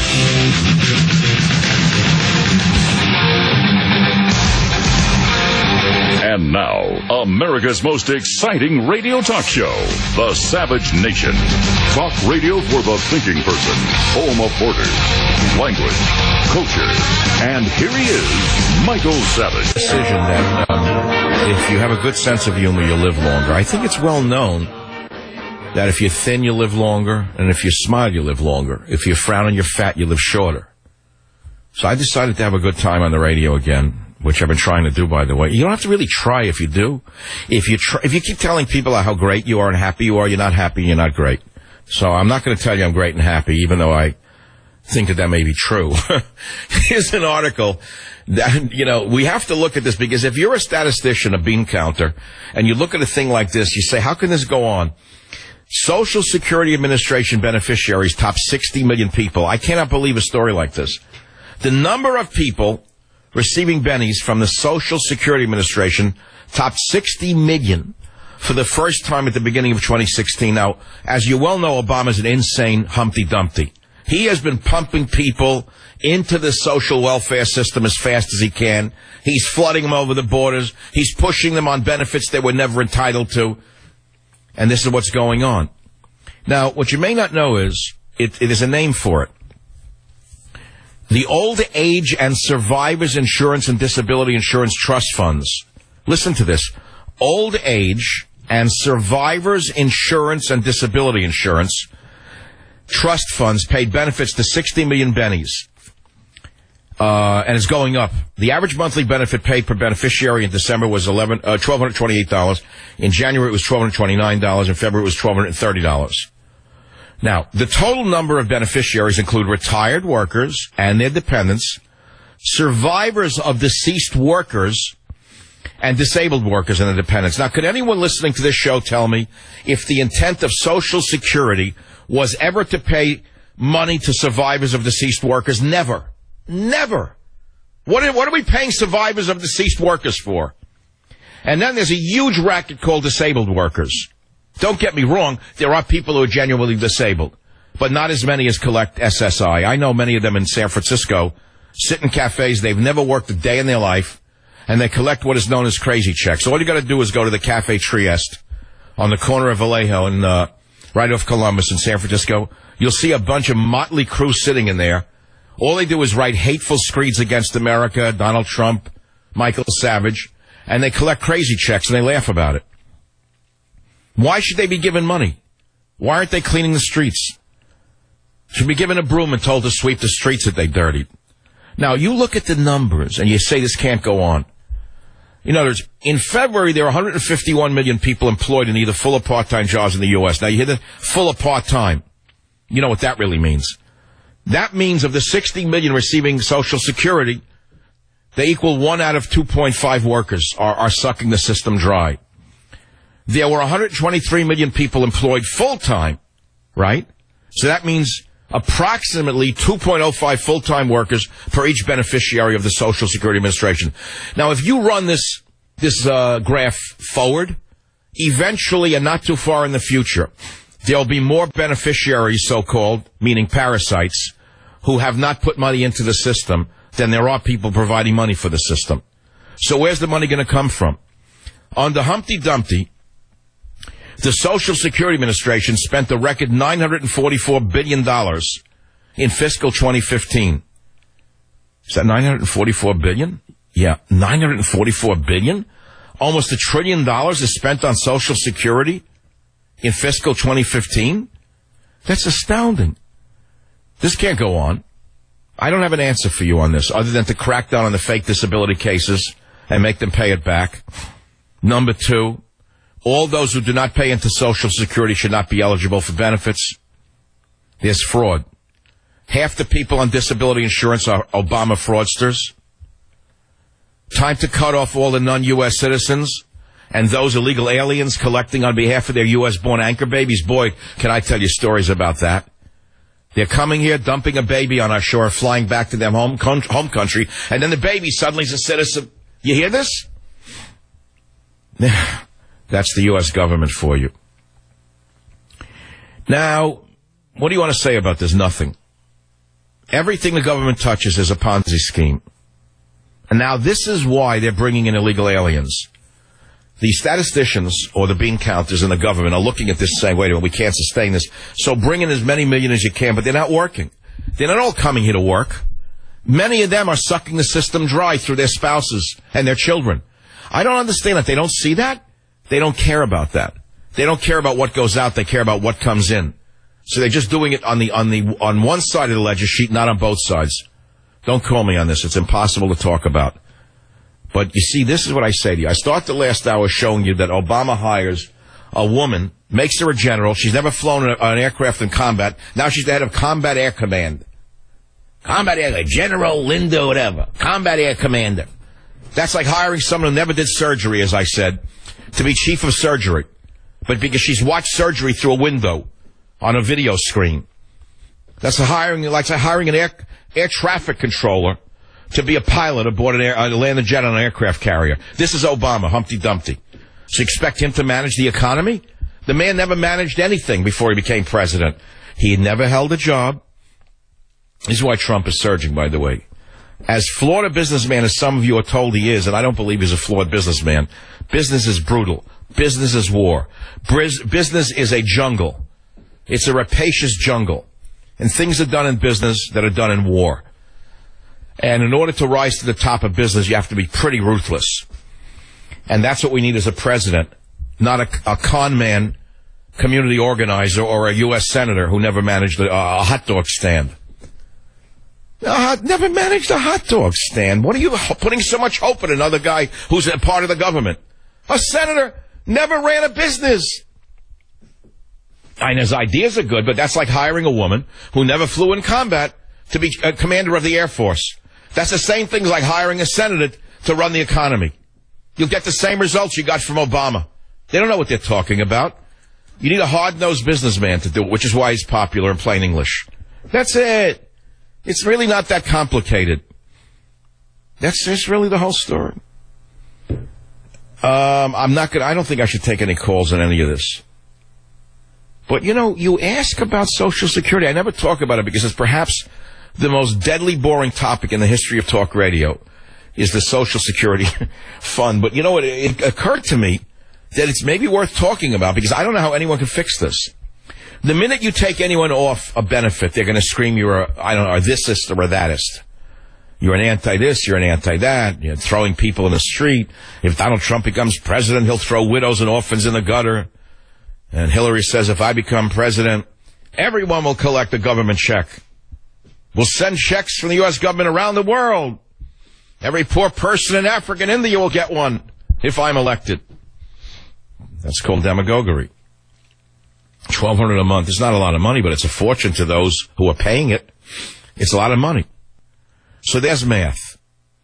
Speaker 1: And now, America's most exciting radio talk show, The Savage Nation. Talk radio for the thinking person, home of borders, language, culture. And here he is, Michael Savage.
Speaker 2: Decision that um, if you have a good sense of humor, you'll live longer. I think it's well known that if you're thin, you live longer, and if you smile, you live longer. If you frown and you're fat, you live shorter. So I decided to have a good time on the radio again, which I've been trying to do, by the way. You don't have to really try if you do. If you try, if you keep telling people how great you are and happy you are, you're not happy, you're not great. So I'm not going to tell you I'm great and happy, even though I think that that may be true. Here's an article that, you know, we have to look at this, because if you're a statistician, a bean counter, and you look at a thing like this, you say, how can this go on? Social Security Administration beneficiaries top sixty million people. I cannot believe a story like this. The number of people receiving bennies from the Social Security Administration topped sixty million for the first time at the beginning of twenty sixteen. Now, as you well know, Obama's an insane Humpty Dumpty. He has been pumping people into the social welfare system as fast as he can. He's flooding them over the borders. He's pushing them on benefits they were never entitled to. And this is what's going on. Now, what you may not know is, it, it is a name for it. The Old Age and Survivors Insurance and Disability Insurance Trust Funds. Listen to this. Old Age and Survivors Insurance and Disability Insurance Trust Funds paid benefits to sixty million bennies. Uh, and it's going up. The average monthly benefit paid per beneficiary in December was eleven, uh, one thousand two hundred twenty-eight dollars. In January, it was one thousand two hundred twenty-nine dollars. In February, it was one thousand two hundred thirty dollars. Now, the total number of beneficiaries include retired workers and their dependents, survivors of deceased workers, and disabled workers and their dependents. Now, could anyone listening to this show tell me if the intent of Social Security was ever to pay money to survivors of deceased workers? Never. Never. What are, what are we paying survivors of deceased workers for? And then there's a huge racket called disabled workers. Don't get me wrong, there are people who are genuinely disabled, but not as many as collect S S I. I know many of them in San Francisco, sit in cafes, they've never worked a day in their life, and they collect what is known as crazy checks. So all you got to do is go to the Cafe Trieste on the corner of Vallejo and uh, right off Columbus in San Francisco. You'll see a bunch of motley crew sitting in there. All they do is write hateful screeds against America, Donald Trump, Michael Savage, and they collect crazy checks and they laugh about it. Why should they be given money? Why aren't they cleaning the streets? Should be given a broom and told to sweep the streets that they dirtied. Now, you look at the numbers and you say this can't go on. In other words, in February, there were one hundred fifty-one million people employed in either full or part-time jobs in the U S. Now, you hear the full or part-time. You know what that really means. That means of the sixty million receiving Social Security, they equal one out of two point five workers are, are sucking the system dry. There were one hundred twenty-three million people employed full-time, right? So that means approximately two point oh five full-time workers per each beneficiary of the Social Security Administration. Now, if you run this this uh, graph forward, eventually and not too far in the future, there'll be more beneficiaries, so-called, meaning parasites, who have not put money into the system than there are people providing money for the system. So where's the money going to come from? Under Humpty Dumpty, the Social Security Administration spent a record nine hundred forty-four billion dollars in fiscal twenty fifteen. Is that nine hundred forty-four billion dollars? Yeah, nine hundred forty-four billion dollars? Almost a trillion dollars is spent on Social Security in fiscal twenty fifteen? That's astounding. This can't go on. I don't have an answer for you on this other than to crack down on the fake disability cases and make them pay it back. Number two, all those who do not pay into Social Security should not be eligible for benefits. There's fraud. Half the people on disability insurance are Obama fraudsters. Time to cut off all the non-U S citizens and those illegal aliens collecting on behalf of their U S-born anchor babies. Boy, can I tell you stories about that. They're coming here, dumping a baby on our shore, flying back to their home, home country, and then the baby suddenly is a citizen. You hear this? That's the U S government for you. Now, what do you want to say about this? Nothing. Everything the government touches is a Ponzi scheme. And now this is why they're bringing in illegal aliens. The statisticians or the bean counters in the government are looking at this saying, wait a minute, we can't sustain this. So bring in as many million as you can, but they're not working. They're not all coming here to work. Many of them are sucking the system dry through their spouses and their children. I don't understand that. They don't see that. They don't care about that. They don't care about what goes out. They care about what comes in. So they're just doing it on the, on the, on one side of the ledger sheet, not on both sides. Don't call me on this. It's impossible to talk about. But you see, this is what I say to you. I start the last hour showing you that Obama hires a woman, makes her a general. She's never flown an aircraft in combat. Now she's the head of Combat Air Command. Combat Air, General Linda, whatever. Combat Air Commander. That's like hiring someone who never did surgery, as I said, to be chief of surgery. But because she's watched surgery through a window on a video screen. That's a hiring, like hiring an air, air traffic controller to be a pilot aboard an air, uh, land a jet on an aircraft carrier. This is Obama, Humpty Dumpty. So you expect him to manage the economy? The man never managed anything before he became president. He had never held a job. This is why Trump is surging, by the way. As flawed a businessman as some of you are told he is, and I don't believe he's a flawed businessman, business is brutal. Business is war. Briz- business is a jungle. It's a rapacious jungle. And things are done in business that are done in war. And in order to rise to the top of business, you have to be pretty ruthless. And that's what we need as a president, not a, a con man, community organizer, or a U S senator who never managed a, a hot dog stand. Uh, never managed a hot dog stand. What are you putting so much hope in another guy who's a part of the government? A senator never ran a business. And his ideas are good, but that's like hiring a woman who never flew in combat to be a commander of the Air Force. That's the same thing as like hiring a senator to run the economy. You'll get the same results you got from Obama. They don't know what they're talking about. You need a hard-nosed businessman to do it, which is why he's popular in plain English. That's it. It's really not that complicated. That's just really the whole story. Um, I'm not gonna, I don't think I should take any calls on any of this. But, you know, you ask about Social Security. I never talk about it because it's perhaps the most deadly boring topic in the history of talk radio is the Social Security fund. But, you know what, it, it occurred to me that it's maybe worth talking about because I don't know how anyone can fix this. The minute you take anyone off a benefit, they're going to scream you're a, I don't know, a thisist or a thatist. You're an anti-this, you're an anti-that. You're throwing people in the street. If Donald Trump becomes president, he'll throw widows and orphans in the gutter. And Hillary says, if I become president, everyone will collect a government check. We'll send checks from the U S government around the world. Every poor person in Africa and India will get one if I'm elected. That's called demagoguery. twelve hundred dollars a month is not a lot of money, but it's a fortune to those who are paying it. It's a lot of money. So there's math.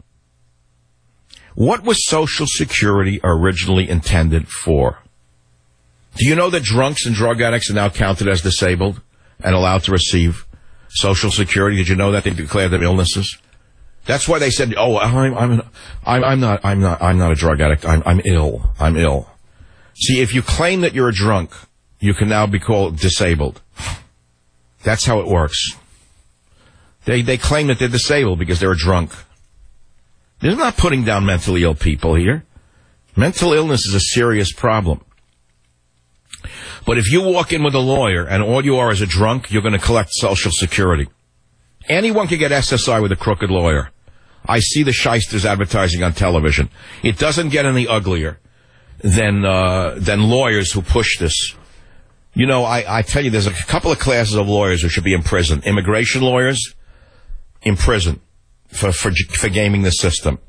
Speaker 2: What was Social Security originally intended for? Do you know that drunks and drug addicts are now counted as disabled and allowed to receive Social Security? Did you know that they declared them illnesses? That's why they said, "Oh, I'm, I'm, I'm, I'm not, I'm not, I'm not a drug addict. I'm, I'm ill. I'm ill." See, if you claim that you're a drunk, you can now be called disabled. That's how it works. They, they claim that they're disabled because they're a drunk. They're not putting down mentally ill people here. Mental illness is a serious problem. But if you walk in with a lawyer and all you are is a drunk, you're going to collect Social Security. Anyone can get S S I with a crooked lawyer. I see the shysters advertising on television. It doesn't get any uglier than uh, than lawyers who push this. You know, I, I tell you, there's a couple of classes of lawyers who should be in prison. Immigration lawyers in prison for, for, for gaming the system.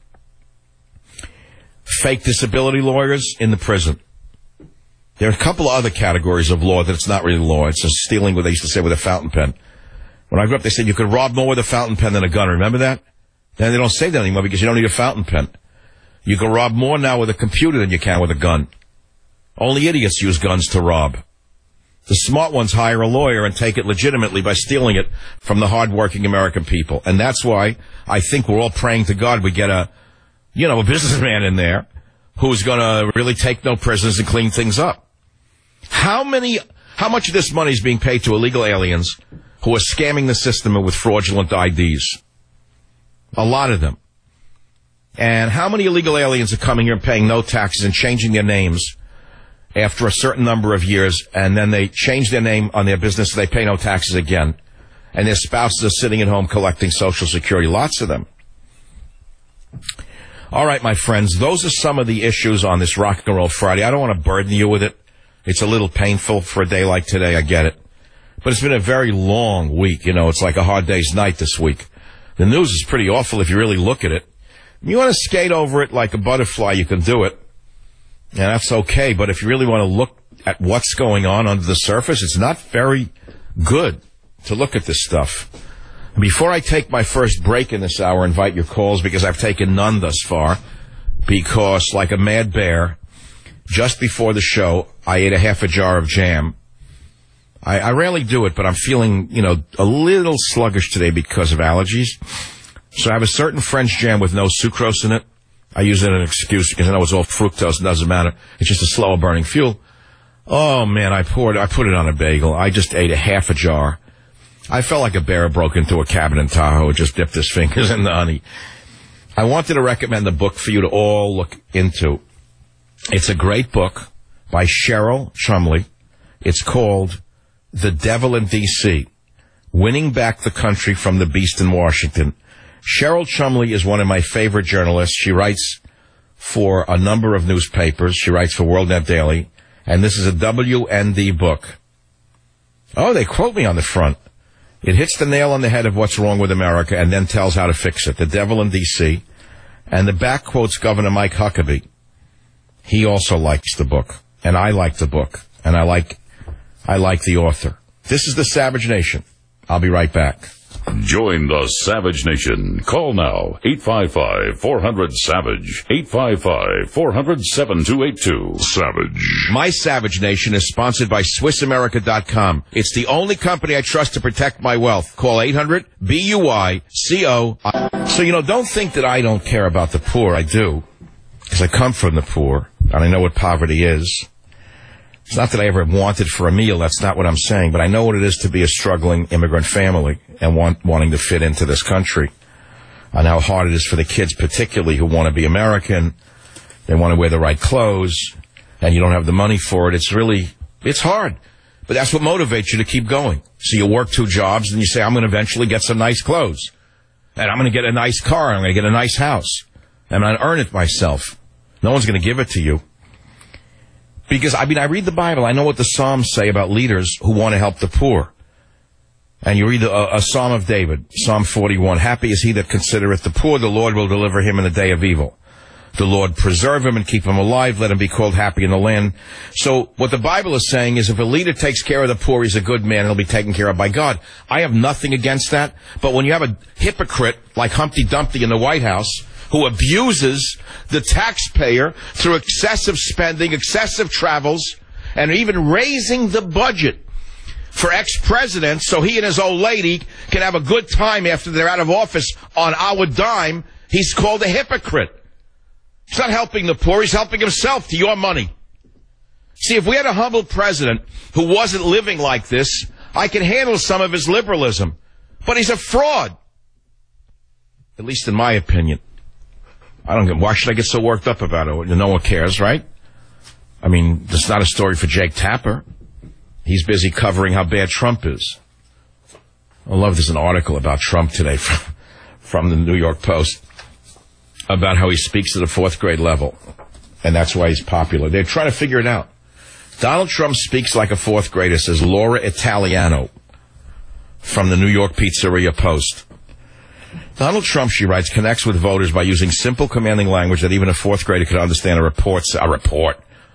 Speaker 2: Fake disability lawyers in the prison. There are a couple of other categories of law that it's not really law. It's just stealing what they used to say with a fountain pen. When I grew up, they said you could rob more with a fountain pen than a gun. Remember that? Now they don't say that anymore because you don't need a fountain pen. You can rob more now with a computer than you can with a gun. Only idiots use guns to rob. The smart ones hire a lawyer and take it legitimately by stealing it from the hardworking American people. And that's why I think we're all praying to God we get a, you know, a businessman in there who's going to really take no prisoners and clean things up. How many, how much of this money is being paid to illegal aliens who are scamming the system with fraudulent I Ds? A lot of them. And how many illegal aliens are coming here and paying no taxes and changing their names after a certain number of years, and then they change their name on their business so they pay no taxes again, and their spouses are sitting at home collecting Social Security? Lots of them. All right, my friends, those are some of the issues on this Rock and Roll Friday. I don't want to burden you with it. It's a little painful for a day like today, I get it. But it's been a very long week. You know, it's like a hard day's night this week. The news is pretty awful if you really look at it. You want to skate over it like a butterfly, you can do it. And that's okay. But if you really want to look at what's going on under the surface, it's not very good to look at this stuff. Before I take my first break in this hour, invite your calls because I've taken none thus far. Because like a mad bear, just before the show, I ate a half a jar of jam. I, I rarely do it, but I'm feeling, you know, a little sluggish today because of allergies. So I have a certain French jam with no sucrose in it. I use it as an excuse because I know it's all fructose. It doesn't matter. It's just a slower burning fuel. Oh, man, I poured, I put it on a bagel. I just ate a half a jar. I felt like a bear broke into a cabin in Tahoe and just dipped his fingers in the honey. I wanted to recommend a book for you to all look into. It's a great book by Cheryl Chumley. It's called The Devil in D C, Winning Back the Country from the Beast in Washington. Cheryl Chumley is one of my favorite journalists. She writes for a number of newspapers. She writes for WorldNet Daily. And this is a W N D book. Oh, they quote me on the front. It hits the nail on the head of what's wrong with America and then tells how to fix it. The devil in D C And the back quotes Governor Mike Huckabee. He also likes the book. And I like the book. And I like, I like the author. This is the Savage Nation. I'll be right back.
Speaker 1: Join the Savage Nation. Call now, eight five five, four hundred, SAVAGE, eight five five, four hundred, seven two eight two. Savage.
Speaker 2: My Savage Nation is sponsored by Swiss America dot com. It's the only company I trust to protect my wealth. Call eight hundred, B U I C O. So, you know, don't think that I don't care about the poor. I do, because I come from the poor, and I know what poverty is. It's not that I ever wanted for a meal. That's not what I'm saying. But I know what it is to be a struggling immigrant family and want, wanting to fit into this country. And how hard it is for the kids, particularly who want to be American. They want to wear the right clothes. And you don't have the money for it. It's really, it's hard. But that's what motivates you to keep going. So you work two jobs and you say, I'm going to eventually get some nice clothes. And I'm going to get a nice car. I'm going to get a nice house. And I'm going to earn it myself. No one's going to give it to you. Because, I mean, I read the Bible. I know what the Psalms say about leaders who want to help the poor. And you read a, a Psalm of David, Psalm forty-one. Happy is he that considereth the poor. The Lord will deliver him in the day of evil. The Lord preserve him and keep him alive. Let him be called happy in the land. So what the Bible is saying is if a leader takes care of the poor, he's a good man. He'll be taken care of by God. I have nothing against that. But when you have a hypocrite like Humpty Dumpty in the White House who abuses the taxpayer through excessive spending, excessive travels, and even raising the budget for ex-presidents so he and his old lady can have a good time after they're out of office on our dime, he's called a hypocrite. He's not helping the poor, he's helping himself to your money. See, if we had a humble president who wasn't living like this, I can handle some of his liberalism. But he's a fraud. At least in my opinion. I don't get, why should I get so worked up about it? No one cares, right? I mean, it's not a story for Jake Tapper. He's busy covering how bad Trump is. I love there's an article about Trump today from, from the New York Post about how he speaks at the fourth grade level. And that's why he's popular. They're trying to figure it out. Donald Trump speaks like a fourth grader, says Laura Italiano from the New York Pizzeria Post. Donald Trump, she writes, connects with voters by using simple, commanding language that even a fourth grader could understand. A report, a report,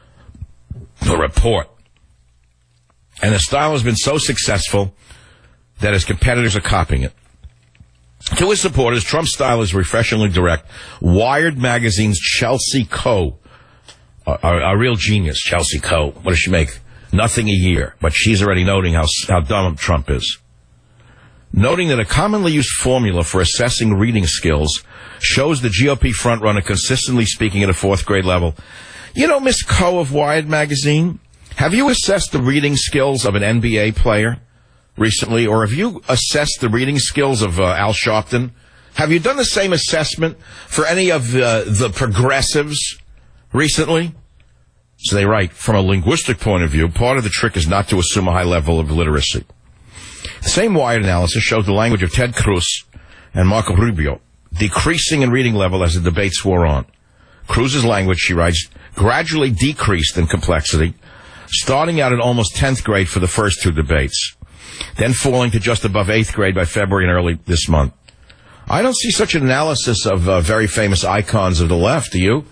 Speaker 2: a report. And the style has been so successful that his competitors are copying it. To his supporters, Trump's style is refreshingly direct. Wired magazine's Chelsea Coe, a, a, a real genius, Chelsea Coe. What does she make? Nothing a year, but she's already noting how how dumb Trump is. Noting that a commonly used formula for assessing reading skills shows the G O P frontrunner consistently speaking at a fourth grade level. You know, Miss Coe of Wired magazine, have you assessed the reading skills of an N B A player recently? Or have you assessed the reading skills of uh, Al Sharpton? Have you done the same assessment for any of uh, the progressives recently? So they write, from a linguistic point of view, part of the trick is not to assume a high level of literacy. The same Wired analysis shows the language of Ted Cruz and Marco Rubio decreasing in reading level as the debates wore on. Cruz's language, she writes, gradually decreased in complexity, starting out at almost tenth grade for the first two debates, then falling to just above eighth grade by February and early this month. I don't see such an analysis of uh, very famous icons of the left, do you?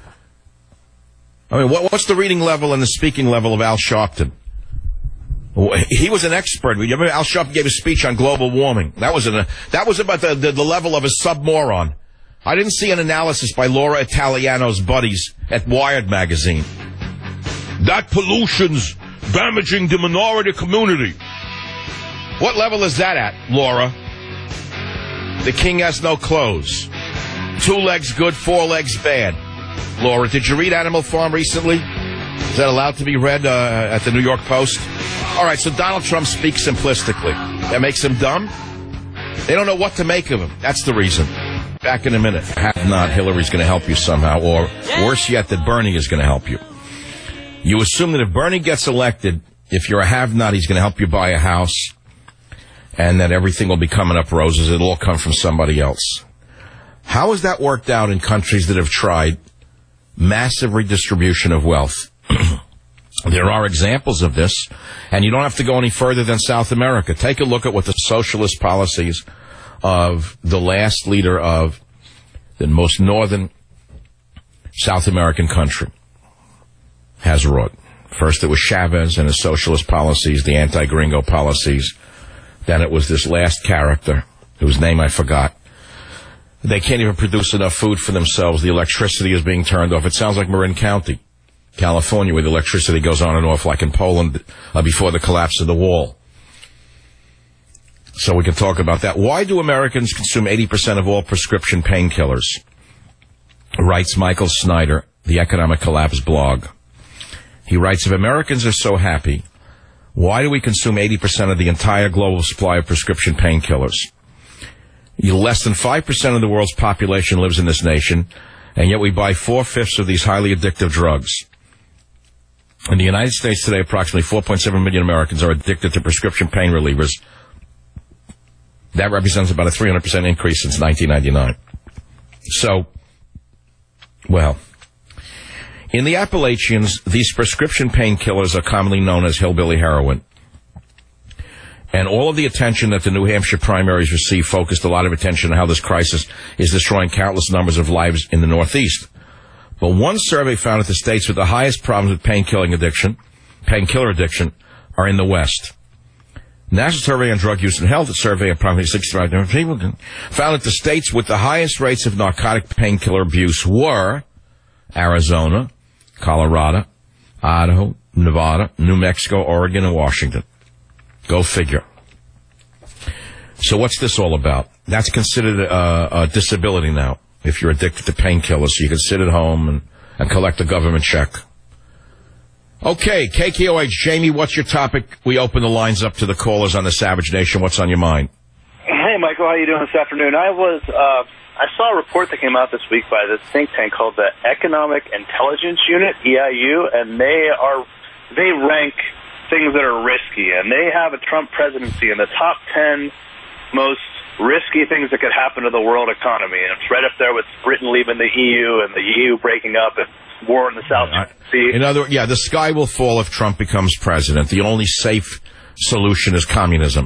Speaker 2: I mean, what, what's the reading level and the speaking level of Al Sharpton? He was an expert. Remember Al Sharpton gave a speech on global warming. That was an, that was about the, the, the level of a submoron. I didn't see an analysis by Laura Italiano's buddies at Wired magazine. That pollution's damaging the minority community. What level is that at, Laura? The king has no clothes. Two legs good, four legs bad. Laura, did you read Animal Farm recently? Is that allowed to be read uh, at the New York Post? All right, so Donald Trump speaks simplistically. That makes him dumb? They don't know what to make of him. That's the reason. Back in a minute. Have not, Hillary's going to help you somehow, or worse yet, that Bernie is going to help you. You assume that if Bernie gets elected, if you're a have-not, he's going to help you buy a house, and that everything will be coming up roses. It'll all come from somebody else. How has that worked out in countries that have tried massive redistribution of wealth? There are examples of this, and you don't have to go any further than South America. Take a look at what the socialist policies of the last leader of the most northern South American country has wrought. First it was Chavez and his socialist policies, the anti-gringo policies. Then it was this last character, whose name I forgot. They can't even produce enough food for themselves. The electricity is being turned off. It sounds like Marin County, California, where the electricity goes on and off like in Poland uh, before the collapse of the wall. So we can talk about that. Why do Americans consume eighty percent of all prescription painkillers? Writes Michael Snyder, the Economic Collapse blog. He writes, if Americans are so happy, why do we consume eighty percent of the entire global supply of prescription painkillers? Less than five percent of the world's population lives in this nation, and yet we buy four-fifths of these highly addictive drugs. In the United States today, approximately four point seven million Americans are addicted to prescription pain relievers. That represents about a three hundred percent increase since nineteen ninety-nine. So, well, in the Appalachians, these prescription painkillers are commonly known as hillbilly heroin. And all of the attention that the New Hampshire primaries receive focused a lot of attention on how this crisis is destroying countless numbers of lives in the Northeast. But one survey found that the states with the highest problems with painkilling addiction, painkiller addiction, are in the West. National Survey on Drug Use and Health, a survey of approximately sixty-five different people, found that the states with the highest rates of narcotic painkiller abuse were Arizona, Colorado, Idaho, Nevada, New Mexico, Oregon, and Washington. Go figure. So what's this all about? That's considered a, a disability now, if you're addicted to painkillers, so you can sit at home and, and collect a government check. Okay, K K O H, Jamie, what's your topic? We open the lines up to the callers on the Savage Nation. What's on your mind?
Speaker 3: Hey, Michael, how you doing this afternoon? I was, uh, I saw a report that came out this week by this think tank called the Economic Intelligence Unit, E I U, and they are, they rank things that are risky, and they have a Trump presidency in the top ten most risky things that could happen to the world economy, and it's right up there with Britain leaving the E U and the E U breaking up and war in the South Sea.
Speaker 2: In other, yeah, the sky will fall if Trump becomes president. The only safe solution is communism.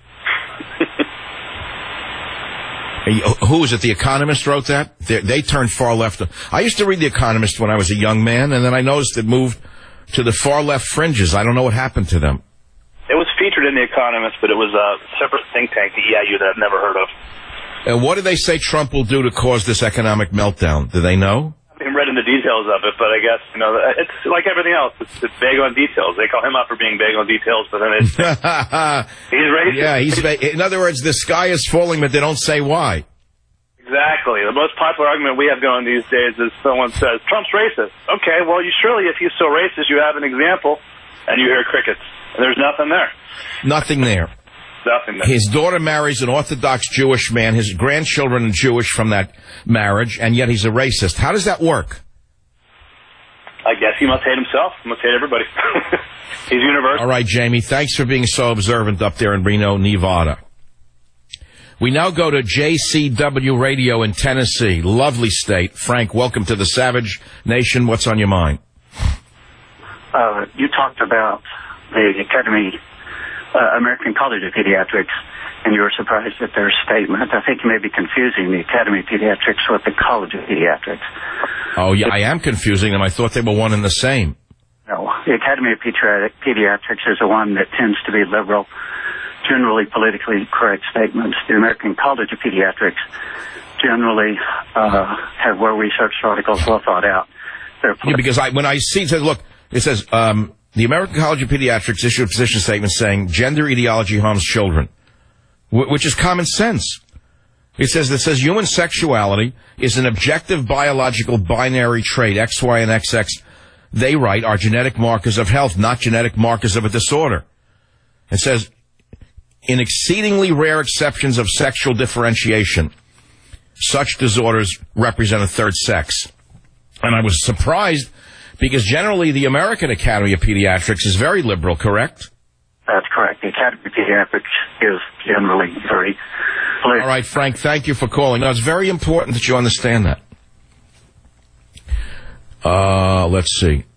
Speaker 2: Who is it? The Economist wrote that? They, they turned far left. I used to read The Economist when I was a young man, and then I noticed it moved to the far left fringes. I don't know what happened to them.
Speaker 3: It was featured in The Economist, but it was a separate think tank, the E I U, that I've never heard of.
Speaker 2: And what do they say Trump will do to cause this economic meltdown? Do they know?
Speaker 3: I haven't read in the details of it, but I guess, you know, it's like everything else. It's, it's vague on details. They call him out for being vague on details, but then it's... he's racist.
Speaker 2: Yeah, he's... In other words, the sky is falling, but they don't say why.
Speaker 3: Exactly. The most popular argument we have going these days is someone says, Trump's racist. Okay, well, you surely, if he's so racist, you have an example, and you hear crickets. And there's nothing there.
Speaker 2: Nothing there.
Speaker 3: Nothing there.
Speaker 2: His daughter marries an Orthodox Jewish man. His grandchildren are Jewish from that marriage, and yet he's a racist. How does that work?
Speaker 3: I guess he must hate himself. He must hate everybody. He's universal.
Speaker 2: All right, Jamie, thanks for being so observant up there in Reno, Nevada. We now go to J C W Radio in Tennessee. Lovely state. Frank, welcome to the Savage Nation. What's on your mind?
Speaker 4: Uh, you talked about the Academy, uh, American College of Pediatrics, and you were surprised at their statement. I think you may be confusing the Academy of Pediatrics with the College of Pediatrics.
Speaker 2: Oh, yeah, I am confusing them. I thought they were one and the same.
Speaker 4: No, the Academy of Pediatrics is the one that tends to be liberal, generally politically correct statements. The American College of Pediatrics generally uh, have well-researched articles, well thought out. They're
Speaker 2: yeah, because I, when I see, it says, look, it says, um, the American College of Pediatrics issued a position statement saying gender ideology harms children, w- which is common sense. It says, it says human sexuality is an objective biological binary trait. X, Y, and X X, they write, are genetic markers of health, not genetic markers of a disorder. It says, in exceedingly rare exceptions of sexual differentiation, such disorders represent a third sex. And I was surprised because generally the American Academy of Pediatrics is very liberal, correct?
Speaker 4: That's correct. The Academy of Pediatrics is generally very political.
Speaker 2: All right, Frank, thank you for calling. Now, it's very important that you understand that. Uh, let's see.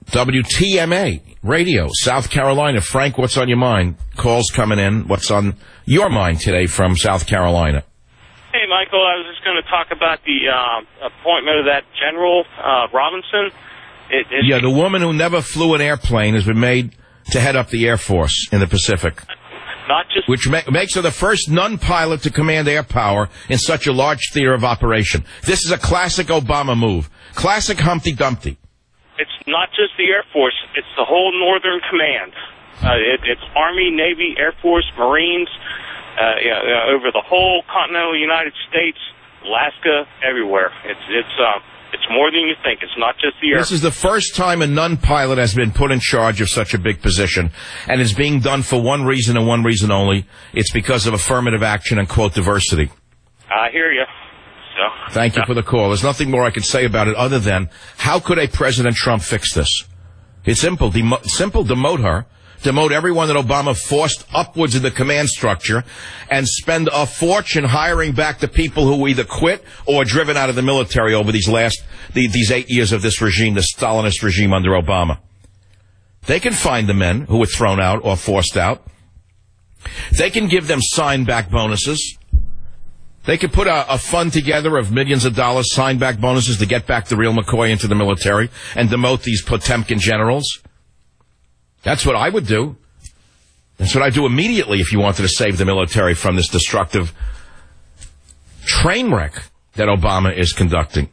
Speaker 2: W T M A Radio, South Carolina. Frank, what's on your mind? Calls coming in. What's on your mind today from South Carolina?
Speaker 5: Hey, Michael, I was just going to talk about the uh, appointment of that General uh, Robinson. It, it,
Speaker 2: yeah, the woman who never flew an airplane has been made to head up the Air Force in the Pacific.
Speaker 5: Not just...
Speaker 2: Which ma- makes her the first non-pilot to command air power in such a large theater of operation. This is a classic Obama move. Classic Humpty Dumpty.
Speaker 5: It's not just the Air Force. It's the whole Northern Command. Uh, it, it's Army, Navy, Air Force, Marines, uh, yeah, over the whole continental United States, Alaska, everywhere. It's it's uh, it's more than you think. It's not just the Air Force.
Speaker 2: This is the first time a non-pilot has been put in charge of such a big position, and it's being done for one reason and one reason only. It's because of affirmative action and, quote, diversity.
Speaker 5: I hear you. So,
Speaker 2: Thank you
Speaker 5: yeah.
Speaker 2: for the call. There's nothing more I can say about it other than, how could a President Trump fix this? It's simple. Demo- simple. Demote her. Demote everyone that Obama forced upwards in the command structure and spend a fortune hiring back the people who either quit or driven out of the military over these last, the, these eight years of this regime, the Stalinist regime under Obama. They can find the men who were thrown out or forced out. They can give them sign-back bonuses. They could put a, a fund together of millions of dollars, sign-back bonuses to get back the real McCoy into the military and demote these Potemkin generals. That's what I would do. That's what I'd do immediately if you wanted to save the military from this destructive train wreck that Obama is conducting.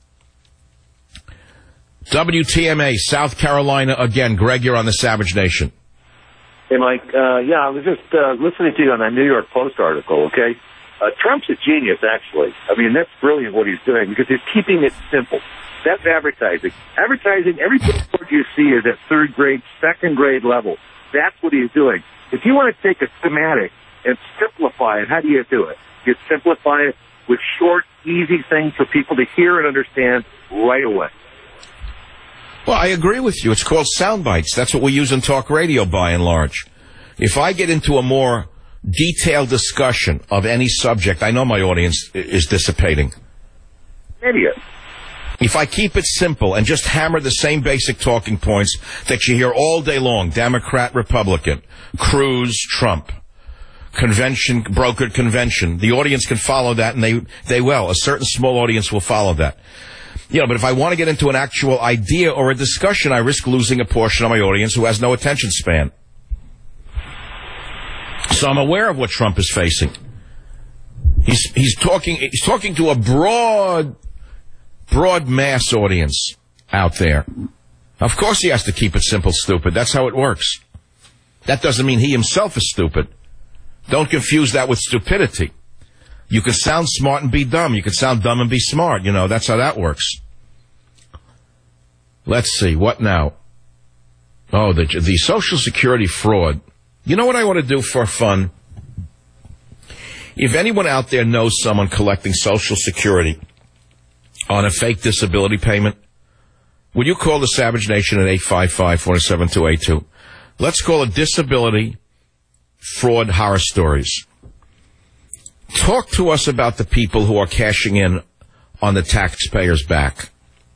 Speaker 2: W T M A, South Carolina, again. Greg, you're on the Savage Nation.
Speaker 6: Hey, Mike. Uh, yeah, I was just uh, listening to you on that New York Post article, okay? Uh, Trump's a genius, actually. I mean, that's brilliant what he's doing because he's keeping it simple. That's advertising. Advertising, every billboard you see is at third grade, second grade level. That's what he's doing. If you want to take a schematic and simplify it, how do you do it? You simplify it with short, easy things for people to hear and understand right away.
Speaker 2: Well, I agree with you. It's called sound bites. That's what we use in talk radio by and large. If I get into a more detailed discussion of any subject, I know my audience is dissipating.
Speaker 6: Idiot.
Speaker 2: If I keep it simple and just hammer the same basic talking points that you hear all day long, Democrat, Republican, Cruz, Trump, convention, brokered convention, the audience can follow that, and they, they will. A certain small audience will follow that. You know, but if I want to get into an actual idea or a discussion, I risk losing a portion of my audience who has no attention span. So I'm aware of what Trump is facing. He's, he's talking, he's talking to a broad, broad mass audience out there. Of course he has to keep it simple, stupid. That's how it works. That doesn't mean he himself is stupid. Don't confuse that with stupidity. You can sound smart and be dumb. You can sound dumb and be smart. You know, that's how that works. Let's see. What now? Oh, the, the Social Security fraud. You know what I want to do for fun? If anyone out there knows someone collecting Social Security on a fake disability payment, would you call the Savage Nation at eight five five, four seven two, eight two? Let's call it Disability Fraud Horror Stories. Talk to us about the people who are cashing in on the taxpayer's back.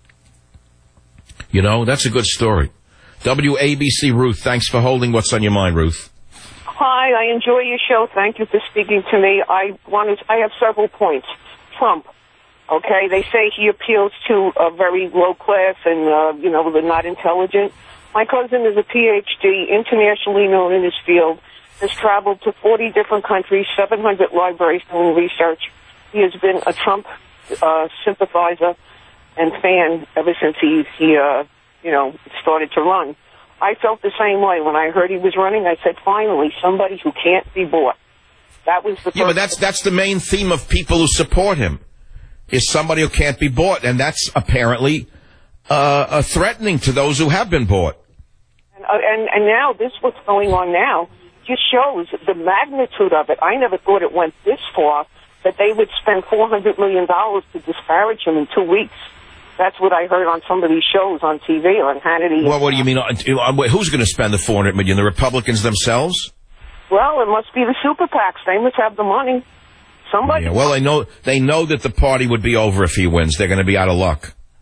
Speaker 2: You know, that's a good story. W A B C Ruth, thanks for holding. What's on your mind, Ruth?
Speaker 7: Hi, I enjoy your show. Thank you for speaking to me. I wanted, I have several points. Trump, okay, they say he appeals to a very low class and, uh, you know, they're not intelligent. My cousin is a P H D, internationally known in his field, has traveled to forty different countries, seven hundred libraries doing research. He has been a Trump uh, sympathizer and fan ever since he, he uh, you know, started to run. I felt the same way. When I heard he was running, I said, finally, somebody who can't be bought. That was the
Speaker 2: Yeah, but that's that's the main theme of people who support him, is somebody who can't be bought, and that's apparently uh, uh, threatening to those who have been bought.
Speaker 7: And, uh, and, and now, this what's going on now just shows the magnitude of it. I never thought it went this far, that they would spend four hundred million dollars to disparage him in two weeks. That's what I heard on some of these shows on T V, on Hannity.
Speaker 2: Well, what do you mean? Who's going to spend the four hundred million dollars? The Republicans themselves?
Speaker 7: Well, it must be the super PACs. They must have the money. Somebody.
Speaker 2: Yeah, well, they know they know that the party would be over if he wins. They're going to be out of luck.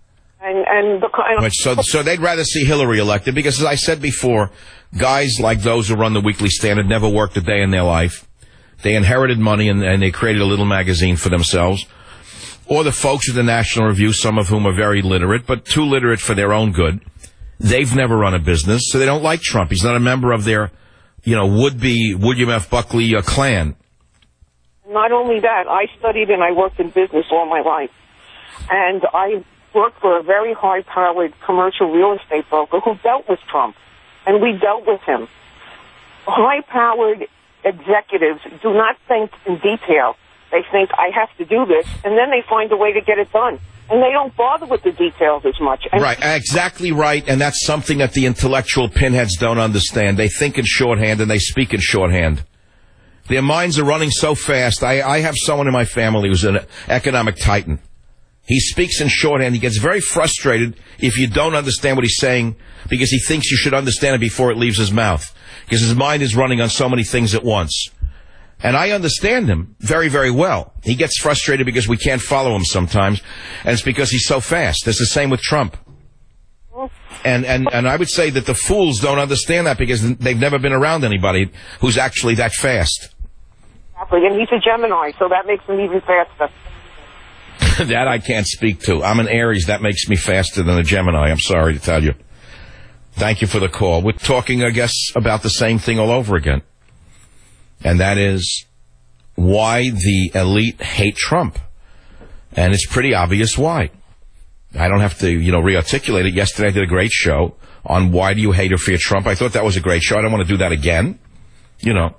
Speaker 7: And, and the, and
Speaker 2: But so, so they'd rather see Hillary elected because, as I said before, guys like those who run the Weekly Standard never worked a day in their life. They inherited money and, and they created a little magazine for themselves. Or the folks at the National Review, some of whom are very literate, but too literate for their own good. They've never run a business, so they don't like Trump. He's not a member of their, you know, would-be William F. Buckley uh, clan.
Speaker 7: Not only that, I studied and I worked in business all my life. And I worked for a very high-powered commercial real estate broker who dealt with Trump. And we dealt with him. High-powered executives do not think in detail. They think, I have to do this, and then they find a way to get it done. And they don't bother with the details as much. And
Speaker 2: right, exactly right, and that's something that the intellectual pinheads don't understand. They think in shorthand and they speak in shorthand. Their minds are running so fast. I, I have someone in my family who's an economic titan. He speaks in shorthand. He gets very frustrated if you don't understand what he's saying because he thinks you should understand it before it leaves his mouth because his mind is running on so many things at once. And I understand him very, very well. He gets frustrated because we can't follow him sometimes, and it's because he's so fast. It's the same with Trump. And, and, and I would say that the fools don't understand that because they've never been around anybody who's actually that fast.
Speaker 7: Exactly, and he's a Gemini, so that makes him even faster.
Speaker 2: That I can't speak to. I'm an Aries. That makes me faster than a Gemini. I'm sorry to tell you. Thank you for the call. We're talking, I guess, about the same thing all over again. And that is why the elite hate Trump. And it's pretty obvious why. I don't have to, you know, re-articulate it. Yesterday I did a great show on why do you hate or fear Trump. I thought that was a great show. I don't want to do that again. You know.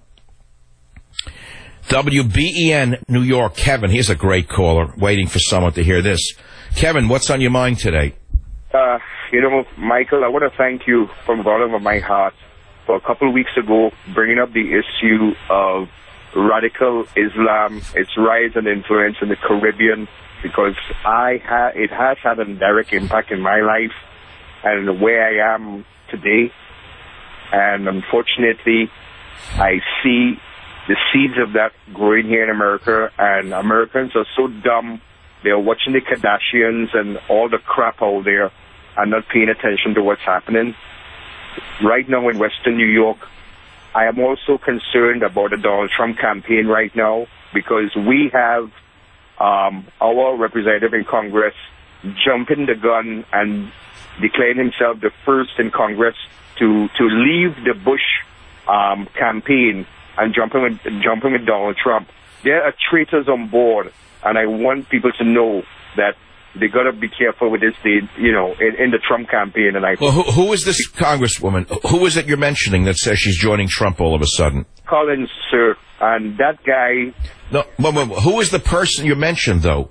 Speaker 2: W B E N New York, Kevin. Here's a great caller waiting for someone to hear this. Kevin, what's on your mind today?
Speaker 8: Uh, you know, Michael, I want to thank you from the bottom of my heart for a couple of weeks ago bringing up the issue of radical Islam, its rise and influence in the Caribbean, because I ha- it has had a direct impact in my life and where I am today. And unfortunately, I see the seeds of that growing here in America, and Americans are so dumb. They're watching the Kardashians and all the crap out there and not paying attention to what's happening. Right now in Western New York, I am also concerned about the Donald Trump campaign right now because we have um, our representative in Congress jumping the gun and declaring himself the first in Congress to, to leave the Bush um, campaign and jumping with, jumping with Donald Trump. There are traitors on board, and I want people to know that they got to be careful with this, they, you know, in, in the Trump campaign. And I
Speaker 2: well, who, who is this congresswoman? Who is it you're mentioning that says she's joining Trump all of a sudden?
Speaker 8: Collins, sir, and that guy.
Speaker 2: No, wait, wait, who is the person you mentioned, though?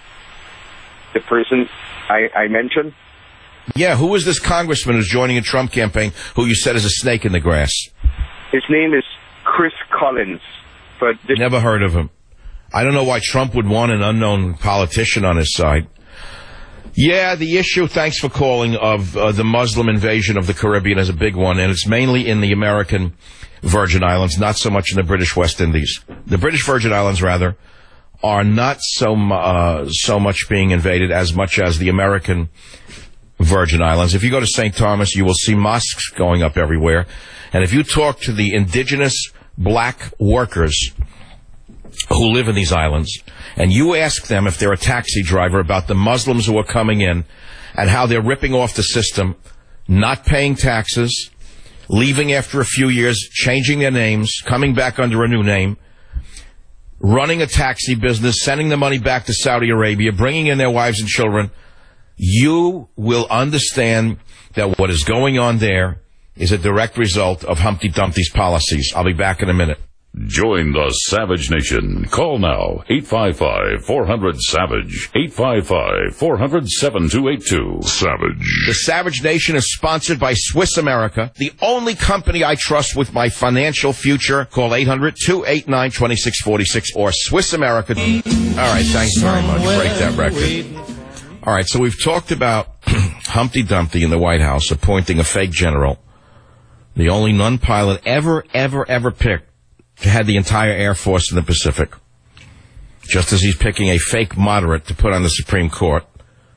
Speaker 8: The person I, I mentioned?
Speaker 2: Yeah, who is this congressman who's joining a Trump campaign who you said is a snake in the grass?
Speaker 8: His name is Chris Collins. But this-
Speaker 2: Never heard of him. I don't know why Trump would want an unknown politician on his side. Yeah, the issue, thanks for calling, of uh, the Muslim invasion of the Caribbean is a big one, and it's mainly in the American Virgin Islands, not so much in the British West Indies. The British Virgin Islands, rather, are not so uh, so much being invaded as much as the American Virgin Islands. If you go to Saint Thomas, you will see mosques going up everywhere. And if you talk to the indigenous black workers who live in these islands, and you ask them if they're a taxi driver about the Muslims who are coming in and how they're ripping off the system, not paying taxes, leaving after a few years, changing their names, coming back under a new name, running a taxi business, sending the money back to Saudi Arabia, bringing in their wives and children, you will understand that what is going on there is a direct result of Humpty Dumpty's policies. I'll be back in a minute.
Speaker 1: Join the Savage Nation. Call now, eight five five, four hundred, SAVAGE, eight five five, four hundred, seven two eight two. Savage.
Speaker 2: The Savage Nation is sponsored by Swiss America, the only company I trust with my financial future. Call eight hundred, two eight nine, two six four six or Swiss America. All right, thanks very much. Break that record. All right, so we've talked about Humpty Dumpty in the White House appointing a fake general, the only non-pilot ever, ever, ever picked to head the entire Air Force in the Pacific, just as he's picking a fake moderate to put on the Supreme Court.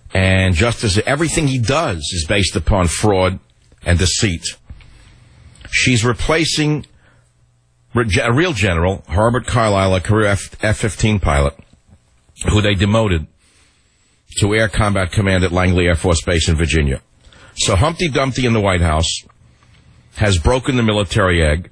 Speaker 2: And just as everything he does is based upon fraud and deceit, she's replacing a real general, Herbert Carlisle, a career F fifteen pilot, who they demoted to Air Combat Command at Langley Air Force Base in Virginia. So Humpty Dumpty in the White House has broken the military egg,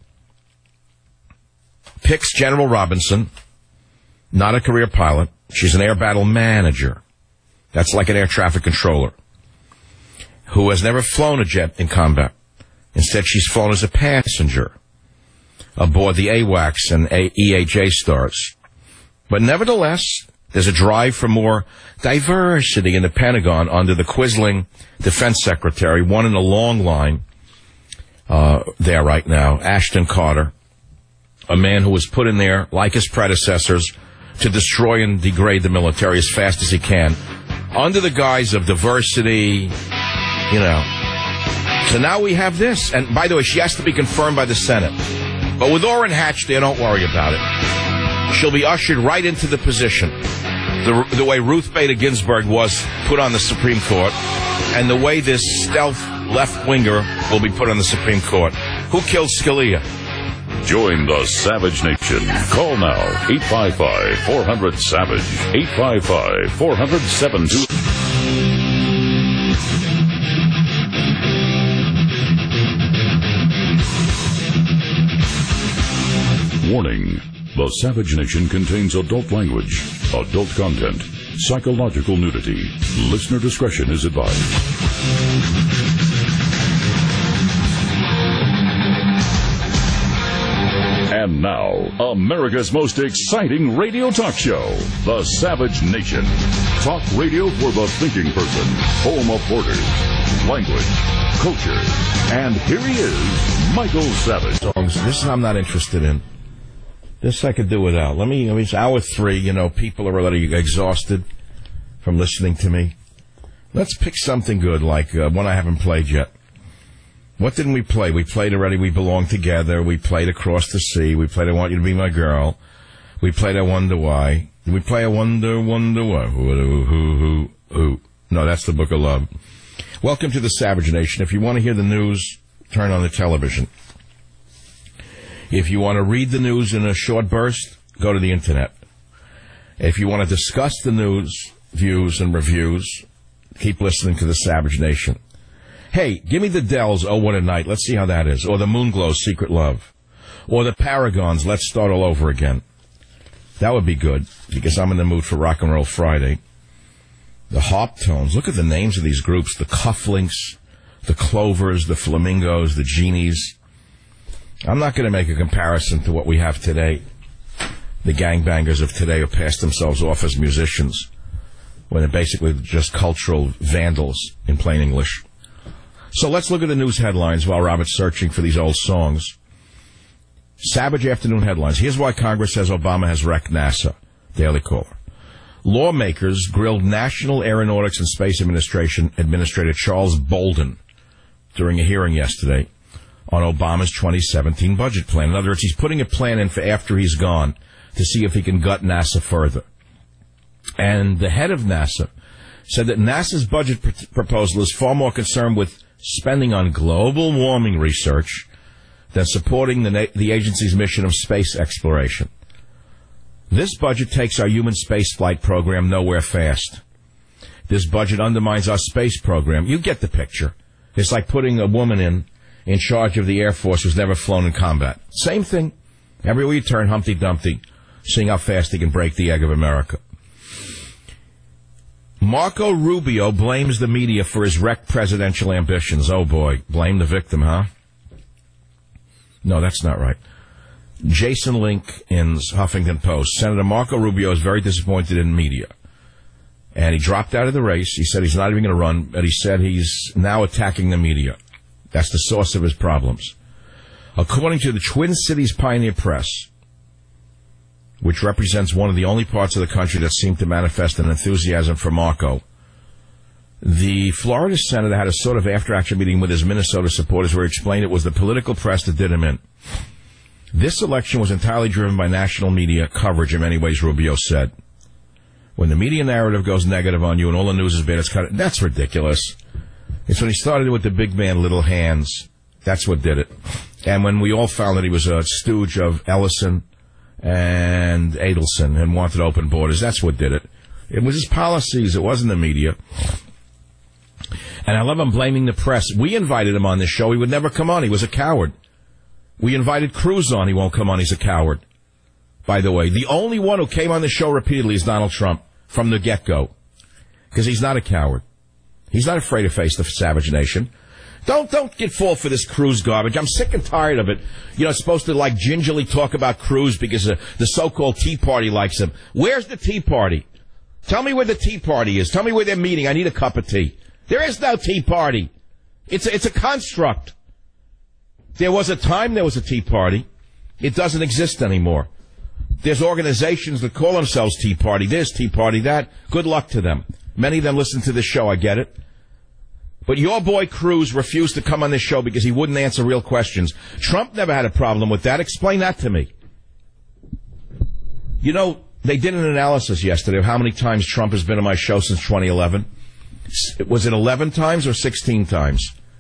Speaker 2: picks General Robinson, not a career pilot. She's an air battle manager. That's like an air traffic controller, who has never flown a jet in combat. Instead, she's flown as a passenger aboard the AWACS and E H A stars. But nevertheless, there's a drive for more diversity in the Pentagon under the Quisling Defense Secretary, one in a long line uh, there right now, Ashton Carter, a man who was put in there, like his predecessors, to destroy and degrade the military as fast as he can, under the guise of diversity, you know. So now we have this. And by the way, she has to be confirmed by the Senate. But with Orrin Hatch there, don't worry about it. She'll be ushered right into the position. The, the way Ruth Bader Ginsburg was put on the Supreme Court, and the way this stealth left-winger will be put on the Supreme Court. Who killed Scalia?
Speaker 1: Join the Savage Nation. Call now, eight five five, four hundred, SAVAGE, eight five five, four hundred, seven two. Warning. The Savage Nation contains adult language, adult content, psychological nudity. Listener discretion is advised. And now, America's most exciting radio talk show, The Savage Nation. Talk radio for the thinking person, home of borders, language, culture. And here he is, Michael Savage.
Speaker 2: This I'm not interested in. This I could do without. Let me, I mean, it's hour three, you know, people are already exhausted from listening to me. Let's pick something good, like uh, one I haven't played yet. What didn't we play? We played already We Belong Together. We played Across the Sea. We played I Want You to Be My Girl. We played I Wonder Why. Did we play I Wonder, Wonder Why? Who, who, who, who? No, that's the Book of Love. Welcome to the Savage Nation. If you want to hear the news, turn on the television. If you want to read the news in a short burst, go to the Internet. If you want to discuss the news, views, and reviews, keep listening to the Savage Nation. Hey, give me the Dells, Oh What a Night. Let's see how that is. Or the Moonglow's Secret Love. Or the Paragons, Let's Start All Over Again. That would be good, because I'm in the mood for Rock and Roll Friday. The Harp Tones. Look at the names of these groups. The Cufflinks, the Clovers, the Flamingos, the Genies. I'm not going to make a comparison to what we have today. The gangbangers of today who pass themselves off as musicians when they're basically just cultural vandals in plain English. So let's look at the news headlines while Robert's searching for these old songs. Savage afternoon headlines. Here's why Congress says Obama has wrecked NASA. Daily Caller. Lawmakers grilled National Aeronautics and Space Administration Administrator Charles Bolden during a hearing yesterday on Obama's twenty seventeen budget plan. In other words, he's putting a plan in for after he's gone to see if he can gut NASA further. And the head of NASA said that NASA's budget pr- proposal is far more concerned with spending on global warming research than supporting the, na- the agency's mission of space exploration. This budget takes our human spaceflight program nowhere fast. This budget undermines our space program. You get the picture. It's like putting a woman in in charge of the Air Force who's never flown in combat. Same thing. Everywhere you turn, Humpty Dumpty, seeing how fast he can break the egg of America. Marco Rubio blames the media for his wrecked presidential ambitions. Oh, boy. Blame the victim, huh? No, that's not right. Jason Link in Huffington Post. Senator Marco Rubio is very disappointed in media. And he dropped out of the race. He said he's not even going to run, but he said he's now attacking the media. That's the source of his problems. According to the Twin Cities Pioneer Press, which represents one of the only parts of the country that seem to manifest an enthusiasm for Marco, the Florida senator had a sort of after-action meeting with his Minnesota supporters where he explained it was the political press that did him in. This election was entirely driven by national media coverage in many ways, Rubio said. When the media narrative goes negative on you and all the news is bad, it's kind of, that's ridiculous. It's when he started with the big man, little hands. That's what did it. And when we all found that he was a stooge of Ellison and Adelson and wanted open borders, that's what did it. It was his policies. It wasn't the media. And I love him blaming the press. We invited him on this show. He would never come on. He was a coward. We invited Cruz on. He won't come on. He's a coward. By the way, the only one who came on the show repeatedly is Donald Trump from the get-go. Because he's not a coward. He's not afraid to face the savage nation. Don't don't get fall for this Cruz garbage. I'm sick and tired of it. You know, it's supposed to, like, gingerly talk about Cruz because uh, the so-called Tea Party likes him. Where's the Tea Party? Tell me where the Tea Party is. Tell me where they're meeting. I need a cup of tea. There is no Tea Party. It's a, it's a construct. There was a time there was a Tea Party. It doesn't exist anymore. There's organizations that call themselves Tea Party this, Tea Party that. Good luck to them. Many of them listen to this show. I get it. But your boy Cruz refused to come on this show because he wouldn't answer real questions. Trump never had a problem with that. Explain that to me. You know, they did an analysis yesterday of how many times Trump has been on my show since twenty eleven. Was it eleven times or sixteen times?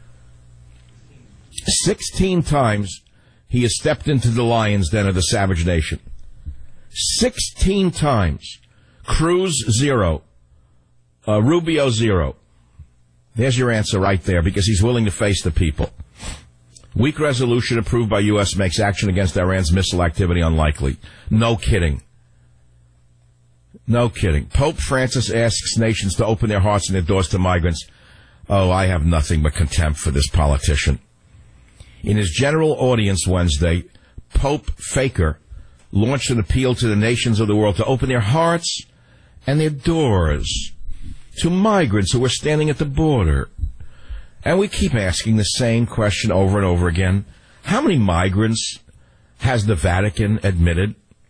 Speaker 2: sixteen times he has stepped into the lion's den of the savage nation. sixteen times. Cruz, zero. Uh, Rubio, zero. There's your answer right there, because he's willing to face the people. Weak resolution approved by U S makes action against Iran's missile activity unlikely. No kidding. No kidding. Pope Francis asks nations to open their hearts and their doors to migrants. Oh, I have nothing but contempt for this politician. In his general audience Wednesday, Pope Faker launched an appeal to the nations of the world to open their hearts and their doors to migrants who are standing at the border. And we keep asking the same question over and over again. How many migrants has the Vatican admitted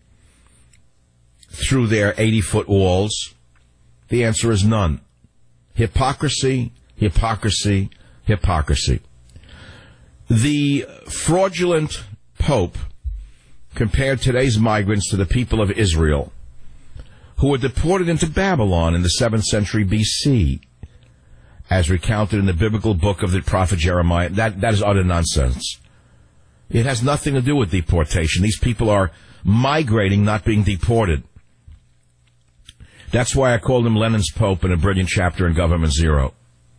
Speaker 2: through their eighty-foot walls? The answer is none. Hypocrisy, hypocrisy, hypocrisy. The fraudulent Pope compared today's migrants to the people of Israel, who were deported into Babylon in the seventh century B C, as recounted in the biblical book of the prophet Jeremiah. That, that is utter nonsense. It has nothing to do with deportation. These people are migrating, not being deported. That's why I called him Lenin's Pope in a brilliant chapter in Government Zero.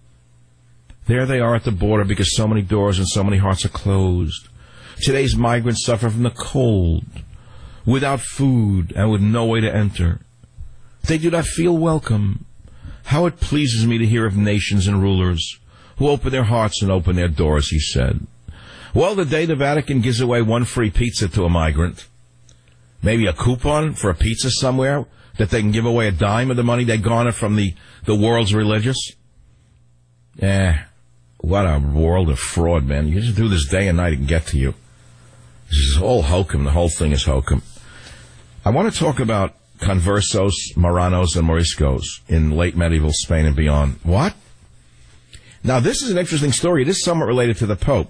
Speaker 2: There they are at the border because so many doors and so many hearts are closed. Today's migrants suffer from the cold, without food, and with no way to enter. They do not feel welcome. How it pleases me to hear of nations and rulers who open their hearts and open their doors, he said. Well, the day the Vatican gives away one free pizza to a migrant, maybe a coupon for a pizza somewhere, that they can give away a dime of the money they garner from the, the world's religious. Eh, what a world of fraud, man. You just do this day and night, it can get to you. This is all hokum. The whole thing is hokum. I want to talk about conversos, Marranos, and Moriscos in late medieval Spain and beyond. What? Now, this is an interesting story. It is somewhat related to the Pope.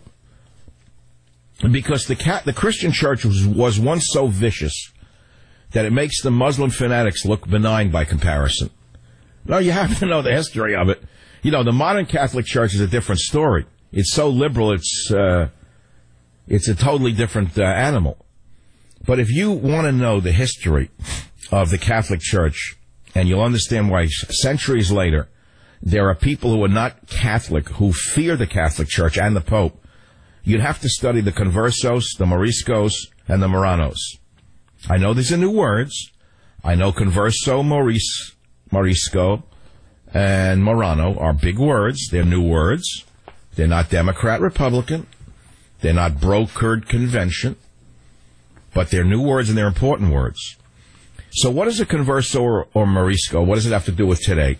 Speaker 2: Because the cat, the Christian church was, was once so vicious that it makes the Muslim fanatics look benign by comparison. No, you have to know the history of it. You know, the modern Catholic Church is a different story. It's so liberal, it's uh, it's a totally different uh, animal. But if you want to know the history of the Catholic Church, and you'll understand why centuries later there are people who are not Catholic who fear the Catholic Church and the Pope, you'd have to study the conversos, the Moriscos, and the Marranos. I know these are new words. I know converso, Maurice, Morisco, and Marrano are big words. They're new words. They're not Democrat, Republican. They're not brokered convention. But they're new words and they're important words. So what is a converso or, or Morisco? What does it have to do with today?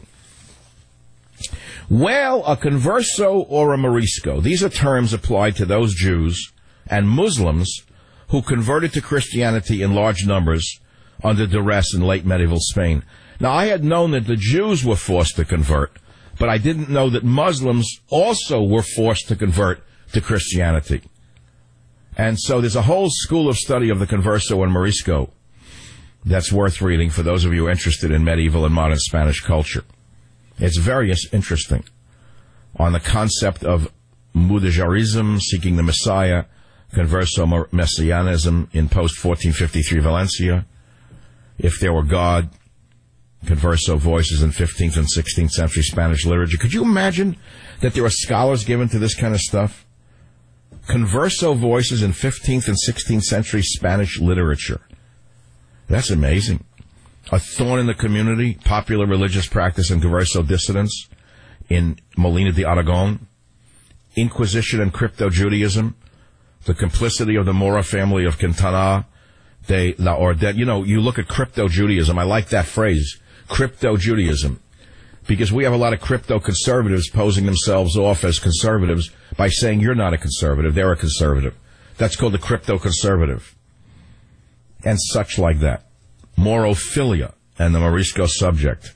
Speaker 2: Well, a converso or a Morisco, these are terms applied to those Jews and Muslims who converted to Christianity in large numbers under duress in late medieval Spain. Now, I had known that the Jews were forced to convert, but I didn't know that Muslims also were forced to convert to Christianity. And so there's a whole school of study of the converso and Morisco. that's worth reading for those of you interested in medieval and modern Spanish culture. It's very interesting on the concept of Mudejarism, seeking the Messiah, Converso Messianism in post fourteen fifty-three Valencia, if there were God, Converso voices in fifteenth and sixteenth century Spanish literature. Could you imagine that there are scholars given to this kind of stuff? Converso voices in fifteenth and sixteenth century Spanish literature. That's amazing. A thorn in the community, popular religious practice and Converso dissidents in Molina de Aragon, Inquisition and crypto-Judaism, the complicity of the Mora family of Quintana de la Orden. You know, you look at crypto-Judaism. I like that phrase, crypto-Judaism, because we have a lot of crypto-conservatives posing themselves off as conservatives by saying you're not a conservative, they're a conservative. That's called the crypto-conservative. And such like that. Morophilia and the Morisco subject.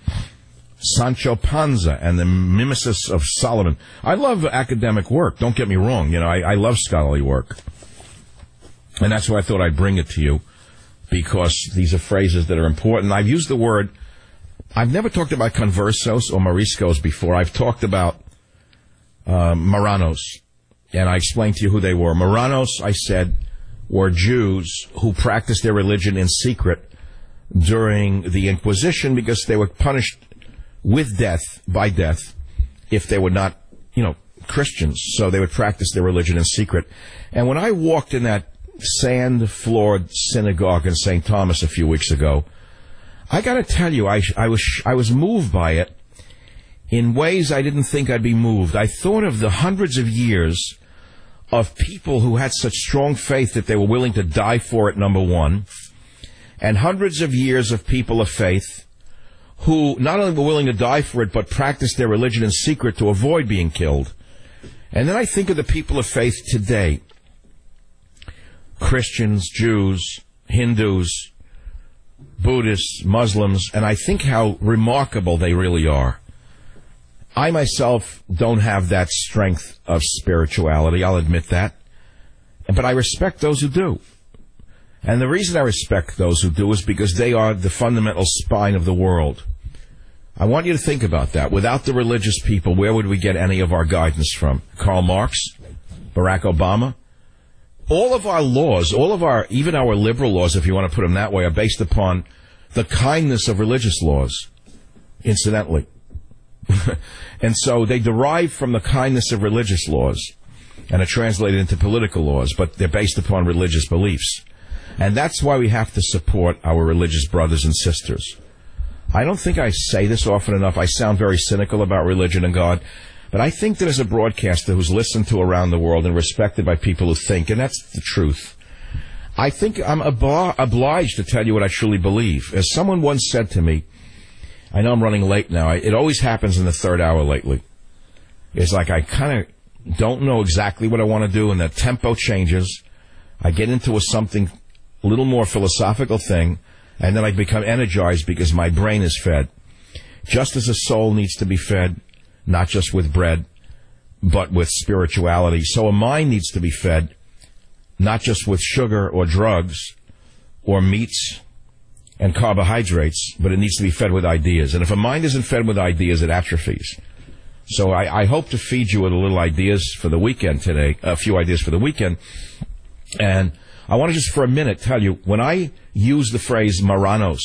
Speaker 2: Sancho Panza and the mimesis of Solomon. I love academic work, don't get me wrong. You know, I, I love scholarly work. And that's why I thought I'd bring it to you, because these are phrases that are important. I've used the word, I've never talked about conversos or moriscos before. I've talked about uh, Marranos, and I explained to you who they were. Marranos, I said, were Jews who practiced their religion in secret during the Inquisition because they were punished with death, by death, if they were not, you know, Christians. So they would practice their religion in secret. And when I walked in that sand-floored synagogue in Saint Thomas a few weeks ago, I got to tell you, I, I was I was moved by it in ways I didn't think I'd be moved. I thought of the hundreds of years of people who had such strong faith that they were willing to die for it, number one, and hundreds of years of people of faith who not only were willing to die for it, but practiced their religion in secret to avoid being killed. And then I think of the people of faith today, Christians, Jews, Hindus, Buddhists, Muslims, and I think how remarkable they really are. I myself don't have that strength of spirituality, I'll admit that, but I respect those who do. And the reason I respect those who do is because they are the fundamental spine of the world. I want you to think about that. Without the religious people, where would we get any of our guidance from? Karl Marx? Barack Obama? All of our laws, all of our, even our liberal laws, if you want to put them that way, are based upon the kindness of religious laws, incidentally. And so they derive from the kindness of religious laws and are translated into political laws, but they're based upon religious beliefs. And that's why we have to support our religious brothers and sisters. I don't think I say this often enough. I sound very cynical about religion and God. But I think that as a broadcaster who's listened to around the world and respected by people who think, and that's the truth, I think I'm ob- obliged to tell you what I truly believe. As someone once said to me, I know I'm running late now. It always happens in the third hour lately. It's like I kind of don't know exactly what I want to do, and the tempo changes. I get into a something a little more philosophical thing, and then I become energized because my brain is fed. Just as a soul needs to be fed, not just with bread, but with spirituality. So a mind needs to be fed, not just with sugar or drugs or meats and carbohydrates, but it needs to be fed with ideas. And if a mind isn't fed with ideas, it atrophies. So I, I hope to feed you with a little ideas for the weekend today, a few ideas for the weekend. And I want to just for a minute tell you, when I use the phrase Marranos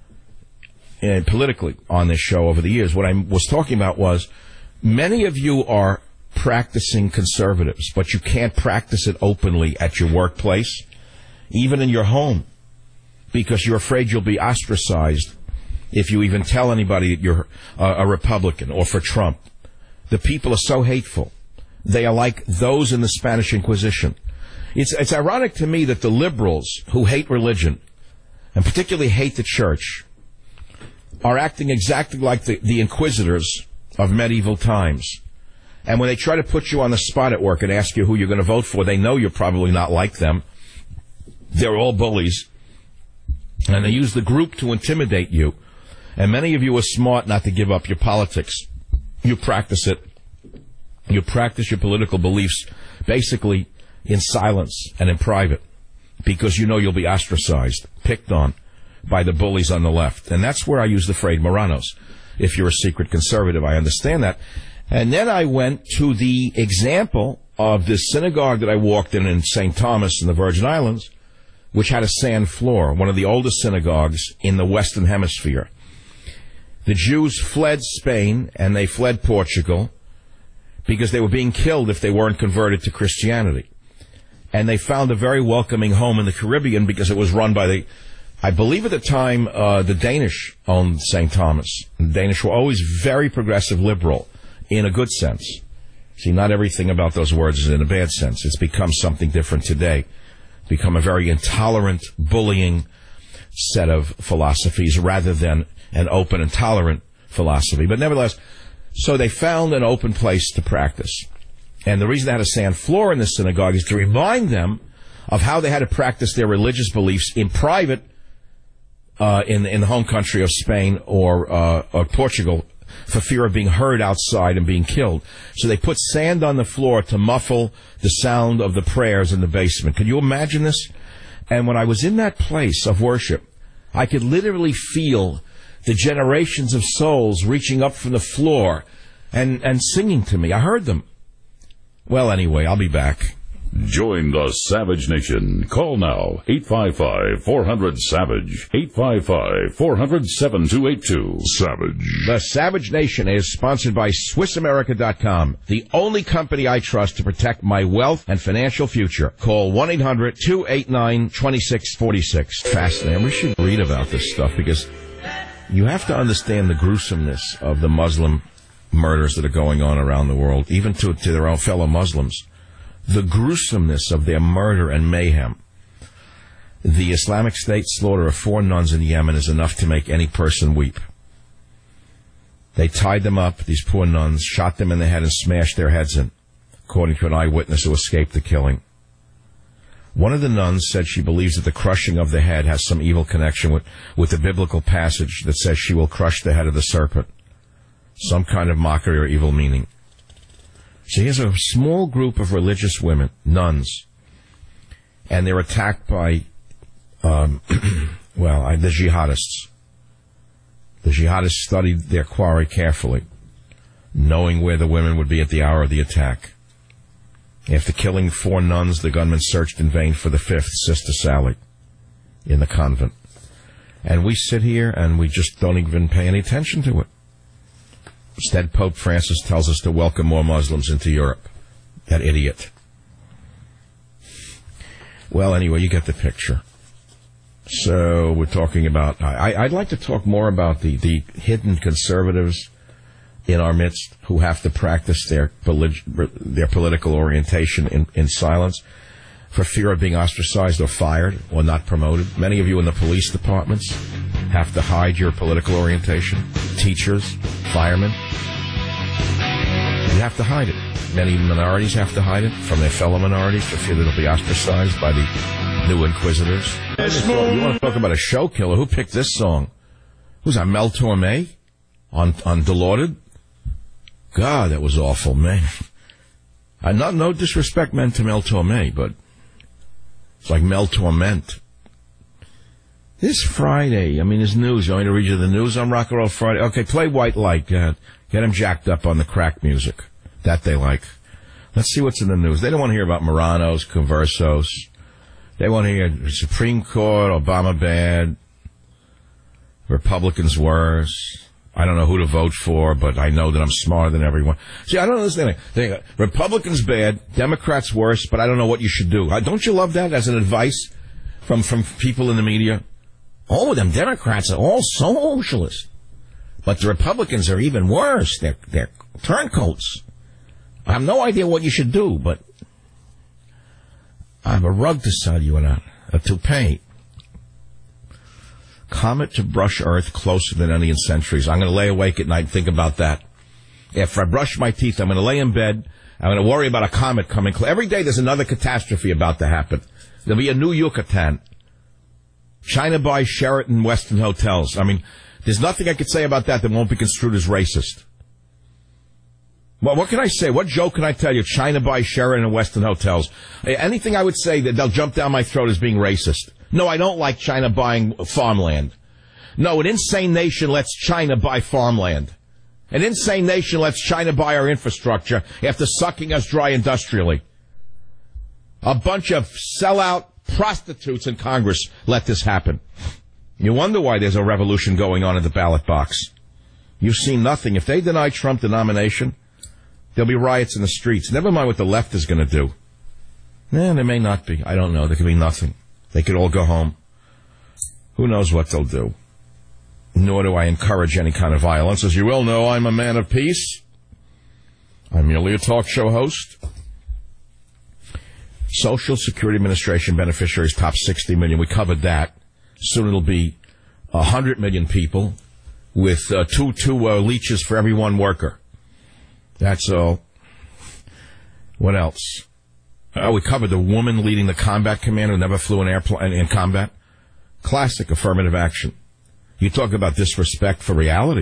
Speaker 2: uh, politically on this show over the years, what I was talking about was many of you are practicing conservatives, but you can't practice it openly at your workplace, even in your home, because you're afraid you'll be ostracized if you even tell anybody that you're uh, a Republican or for Trump. The people are so hateful. They are like those in the Spanish Inquisition. It's, it's ironic to me that the liberals who hate religion, and particularly hate the church, are acting exactly like the, the inquisitors of medieval times. And when they try to put you on the spot at work and ask you who you're going to vote for, they know you're probably not like them. They're all bullies. And they use the group to intimidate you. And many of you are smart not to give up your politics. You practice it. You practice your political beliefs basically in silence and in private, because you know you'll be ostracized, picked on, by the bullies on the left. And that's where I use the phrase Marranos. If you're a secret conservative, I understand that. And then I went to the example of this synagogue that I walked in in Saint Thomas in the Virgin Islands, which had a sand floor, one of the oldest synagogues in the Western Hemisphere. The Jews fled Spain and they fled Portugal because they were being killed if they weren't converted to Christianity. And they found a very welcoming home in the Caribbean because it was run by the, I believe at the time, uh, the Danish owned Saint Thomas. The Danish were always very progressive liberal in a good sense. See, not everything about those words is in a bad sense. It's become something different today. Become a very intolerant, bullying set of philosophies rather than an open and tolerant philosophy. But nevertheless, so they found an open place to practice. And the reason they had a sand floor in the synagogue is to remind them of how they had to practice their religious beliefs in private uh, in, in the home country of Spain or, uh, or Portugal for fear of being heard outside and being killed. So they put sand on the floor to muffle the sound of the prayers in the basement. Can you imagine this? And when I was in that place of worship, I could literally feel the generations of souls reaching up from the floor and, and singing to me. I heard them. Well, anyway, I'll be back.
Speaker 1: Join the Savage Nation. Call now, eight five five, four hundred, SAVAGE, eight five five, four hundred, seven two eight two. Savage.
Speaker 2: The Savage Nation is sponsored by Swiss America dot com, the only company I trust to protect my wealth and financial future. Call one eight hundred, two eight nine, two six four six. Fascinating. We should read about this stuff because you have to understand the gruesomeness of the Muslim murders that are going on around the world, even to, to their own fellow Muslims. The gruesomeness of their murder and mayhem. The Islamic State slaughter of four nuns in Yemen is enough to make any person weep. They tied them up, these poor nuns, shot them in the head and smashed their heads in, according to an eyewitness who escaped the killing. One of the nuns said she believes that the crushing of the head has some evil connection with, with the biblical passage that says she will crush the head of the serpent. Some kind of mockery or evil meaning. So here's a small group of religious women, nuns, and they're attacked by, um, well, the jihadists. The jihadists studied their quarry carefully, knowing where the women would be at the hour of the attack. After killing four nuns, the gunmen searched in vain for the fifth, Sister Sally, in the convent. And we sit here and we just don't even pay any attention to it. Instead, Pope Francis tells us to welcome more Muslims into Europe. That idiot. Well, anyway, you get the picture. So we're talking about... I, I'd like to talk more about the, the hidden conservatives in our midst who have to practice their, their political orientation in, in silence for fear of being ostracized or fired or not promoted. Many of you in the police departments have to hide your political orientation. Teachers, firemen. You have to hide it. Many minorities have to hide it from their fellow minorities for fear that they'll be ostracized by the new inquisitors. You want to talk about a show killer? Who picked this song? Who's that, Mel Torme? On, on Dilaudid? God, that was awful, man. I, not, no disrespect meant to Mel Torme, but it's like Mel Torment. This Friday, I mean, there's news. You want me to read you the news on Rock and Roll Friday? Okay, play White Light. Go ahead. Get them jacked up on the crack music. That they like. Let's see what's in the news. They don't want to hear about Marranos, Conversos. They want to hear Supreme Court, Obama bad, Republicans worse. I don't know who to vote for, but I know that I'm smarter than everyone. See, I don't understand. They, Republicans bad, Democrats worse, but I don't know what you should do. Don't you love that as an advice from, from people in the media? Oh, them Democrats are all socialist. But the Republicans are even worse. They're, they're turncoats. I have no idea what you should do, but I have a rug to sell you and a, a toupee. Comet to brush Earth closer than any in centuries. I'm going to lay awake at night and think about that. After I brush my teeth, I'm going to lay in bed. I'm going to worry about a comet coming. Every day there's another catastrophe about to happen. There'll be a new Yucatan. China buys Sheraton Westin hotels. I mean, there's nothing I could say about that that won't be construed as racist. Well, what can I say? What joke can I tell you? China buys Sheraton and Westin hotels. Anything I would say that they'll jump down my throat as being racist. No, I don't like China buying farmland. No, an insane nation lets China buy farmland. An insane nation lets China buy our infrastructure after sucking us dry industrially. A bunch of sellout prostitutes in Congress let this happen. You wonder why there's a revolution going on in the ballot box. You've seen nothing. If they deny Trump the nomination, there'll be riots in the streets. Never mind what the left is going to do. Eh, there may not be. I don't know. There could be nothing. They could all go home. Who knows what they'll do? Nor do I encourage any kind of violence. As you well know, I'm a man of peace. I'm merely a talk show host. Social Security Administration beneficiaries top sixty million. We covered that. Soon it'll be one hundred million people with uh, two, two uh, leeches for every one worker. That's all. What else? Oh, we covered the woman leading the combat command who never flew an airplane in combat. Classic affirmative action. You talk about disrespect for reality.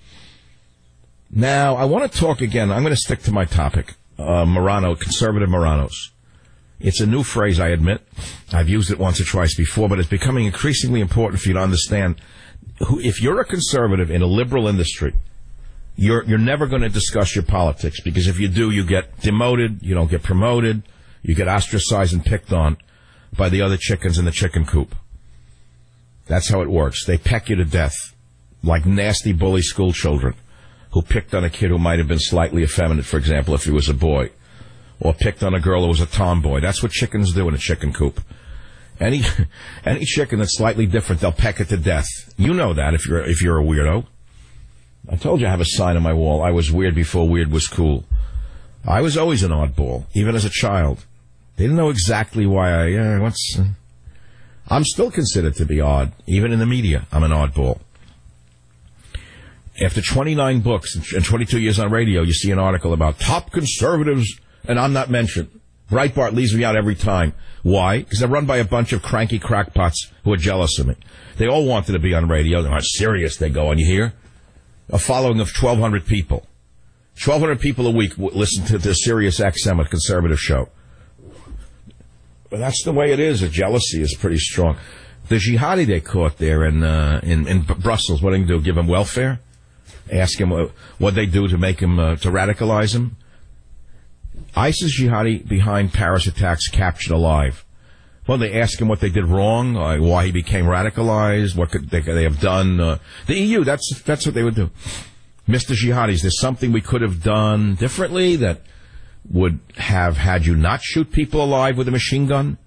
Speaker 2: Now, I want to talk again. I'm going to stick to my topic. Uh, Morano, conservative Moranos. It's a new phrase, I admit. I've used it once or twice before, but it's becoming increasingly important for you to understand. Who, if you're a conservative in a liberal industry, you're, you're never going to discuss your politics, because if you do, you get demoted, you don't get promoted, you get ostracized and picked on by the other chickens in the chicken coop. That's how it works. They peck you to death like nasty bully school children who picked on a kid who might have been slightly effeminate, for example, if he was a boy, or picked on a girl who was a tomboy. That's what chickens do in a chicken coop. Any any chicken that's slightly different, they'll peck it to death. You know that if you're if you're a weirdo. I told you I have a sign on my wall. I was weird before weird was cool. I was always an oddball, even as a child. They didn't know exactly why I... Uh, what's... Uh, I'm still considered to be odd, even in the media. I'm an oddball. After twenty-nine books and twenty-two years on radio, you see an article about top conservatives, and I'm not mentioned. Breitbart leaves me out every time. Why? Because they're run by a bunch of cranky crackpots who are jealous of me. They all wanted to be on radio. They're not serious, they go on, you hear? A following of twelve hundred people. twelve hundred people a week listen to the Sirius X M, a conservative show. But that's the way it is. The jealousy is pretty strong. The jihadi they caught there in uh, in, in Brussels, what did they do? Give him welfare? Ask him what, what they do to make him, uh, to radicalize him? ISIS jihadi behind Paris attacks captured alive. Well, they ask him what they did wrong, uh, why he became radicalized, what could they, they have done. Uh, the E U, that's that's what they would do. Mister Jihadis, there's something we could have done differently that would have had you not shoot people alive with a machine gun?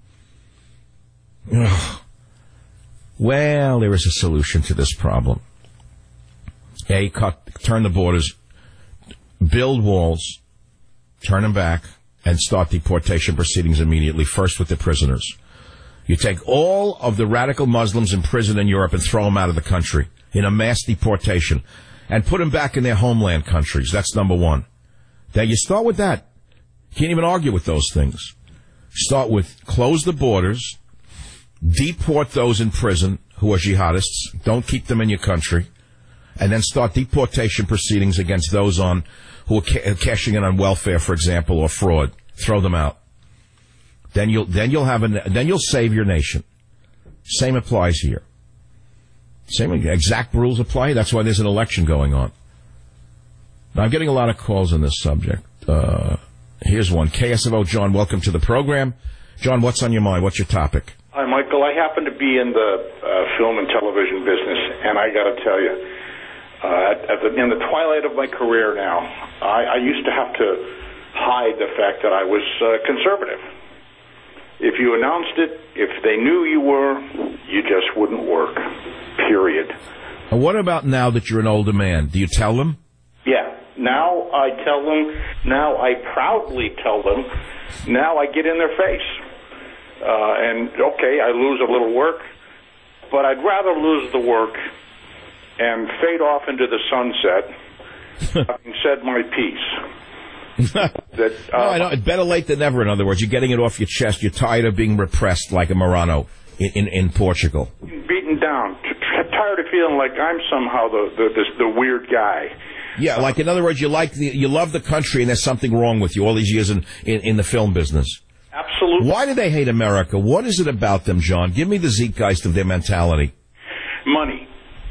Speaker 2: Ugh. Well, there is a solution to this problem. A, cut, turn the borders, build walls, turn them back, and start deportation proceedings immediately, first with the prisoners. You take all of the radical Muslims in prison in Europe and throw them out of the country in a mass deportation and put them back in their homeland countries. That's number one. Then you start with that. Can't even argue with those things. Start with close the borders, deport those in prison who are jihadists, don't keep them in your country, and then start deportation proceedings against those on who are ca- cashing in on welfare, for example, or fraud. Throw them out. Then you'll then you'll have a then you'll save your nation. Same applies here. Same exact rules apply. That's why there's an election going on. Now, I'm getting a lot of calls on this subject. Uh, here's one. K S F O John, welcome to the program. John, what's on your mind? What's your topic?
Speaker 9: Hi, Michael. I happen to be in the uh, film and television business, and I got to tell you, uh, at, at the, in the twilight of my career now, I, I used to have to hide the fact that I was uh, conservative. If you announced it, if they knew you were, you just wouldn't work, period.
Speaker 2: And what about now that you're an older man? Do you tell them?
Speaker 9: Yeah. Now I tell them, now I proudly tell them, now I get in their face. Uh, and, okay, I lose a little work, but I'd rather lose the work and fade off into the sunset having said my piece. that, uh,
Speaker 2: no, I know. It's better late than never, in other words. You're getting it off your chest. You're tired of being repressed like a Morano in, in, in Portugal.
Speaker 9: Beaten down. T- t- tired of feeling like I'm somehow the, the, this, the weird guy.
Speaker 2: Yeah, like, in other words, you like the, you love the country and there's something wrong with you all these years in, in, in the film business.
Speaker 9: Absolutely.
Speaker 5: absolutely.
Speaker 2: Why do they hate America? What is it about them, John? Give me the zeitgeist of their mentality.
Speaker 5: Money.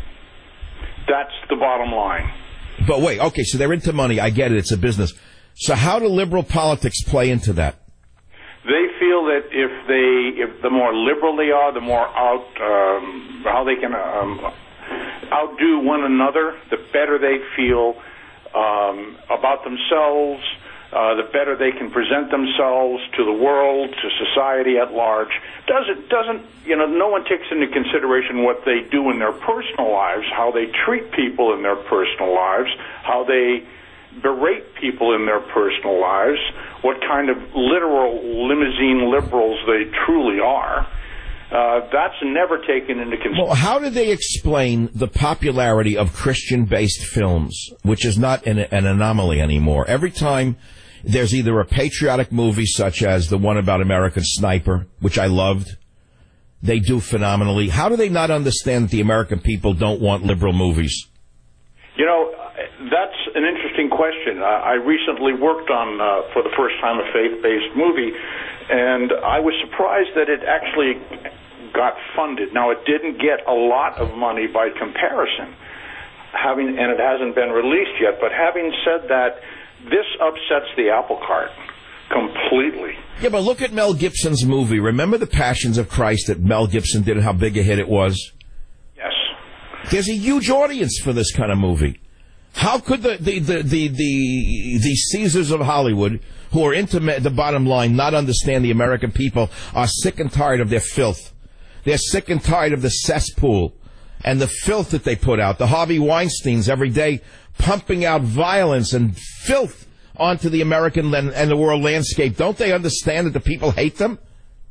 Speaker 5: That's the bottom line.
Speaker 2: But wait, okay, so they're into money. I get it. It's a business. So how do liberal politics play into that?
Speaker 5: They feel that if they, if the more liberal they are, the more out, um, how they can um, outdo one another, the better they feel um, about themselves, uh, the better they can present themselves to the world, to society at large. Doesn't doesn't you know? No one takes into consideration what they do in their personal lives, how they treat people in their personal lives, how they berate people in their personal lives, what kind of literal limousine liberals they truly are. Uh, that's never taken into consideration.
Speaker 2: Well, how do they explain the popularity of Christian-based films, which is not an, an anomaly anymore? Every time there's either a patriotic movie, such as the one about American Sniper, which I loved, they do phenomenally. How do they not understand that the American people don't want liberal movies?
Speaker 5: You know, that's an interesting question. I recently worked on, uh, for the first time, a faith-based movie, and I was surprised that it actually got funded. Now, it didn't get a lot of money by comparison, having, and it hasn't been released yet, but having said that, this upsets the apple cart completely.
Speaker 2: Yeah, but look at Mel Gibson's movie. Remember The Passions of Christ that Mel Gibson did and how big a hit it was?
Speaker 5: Yes.
Speaker 2: There's a huge audience for this kind of movie. How could the the the the, the, the Caesars of Hollywood, who are into the bottom line, not understand the American people are sick and tired of their filth? They're sick and tired of the cesspool and the filth that they put out. The Harvey Weinsteins every day pumping out violence and filth onto the American and, and the world landscape. Don't they understand that the people hate them?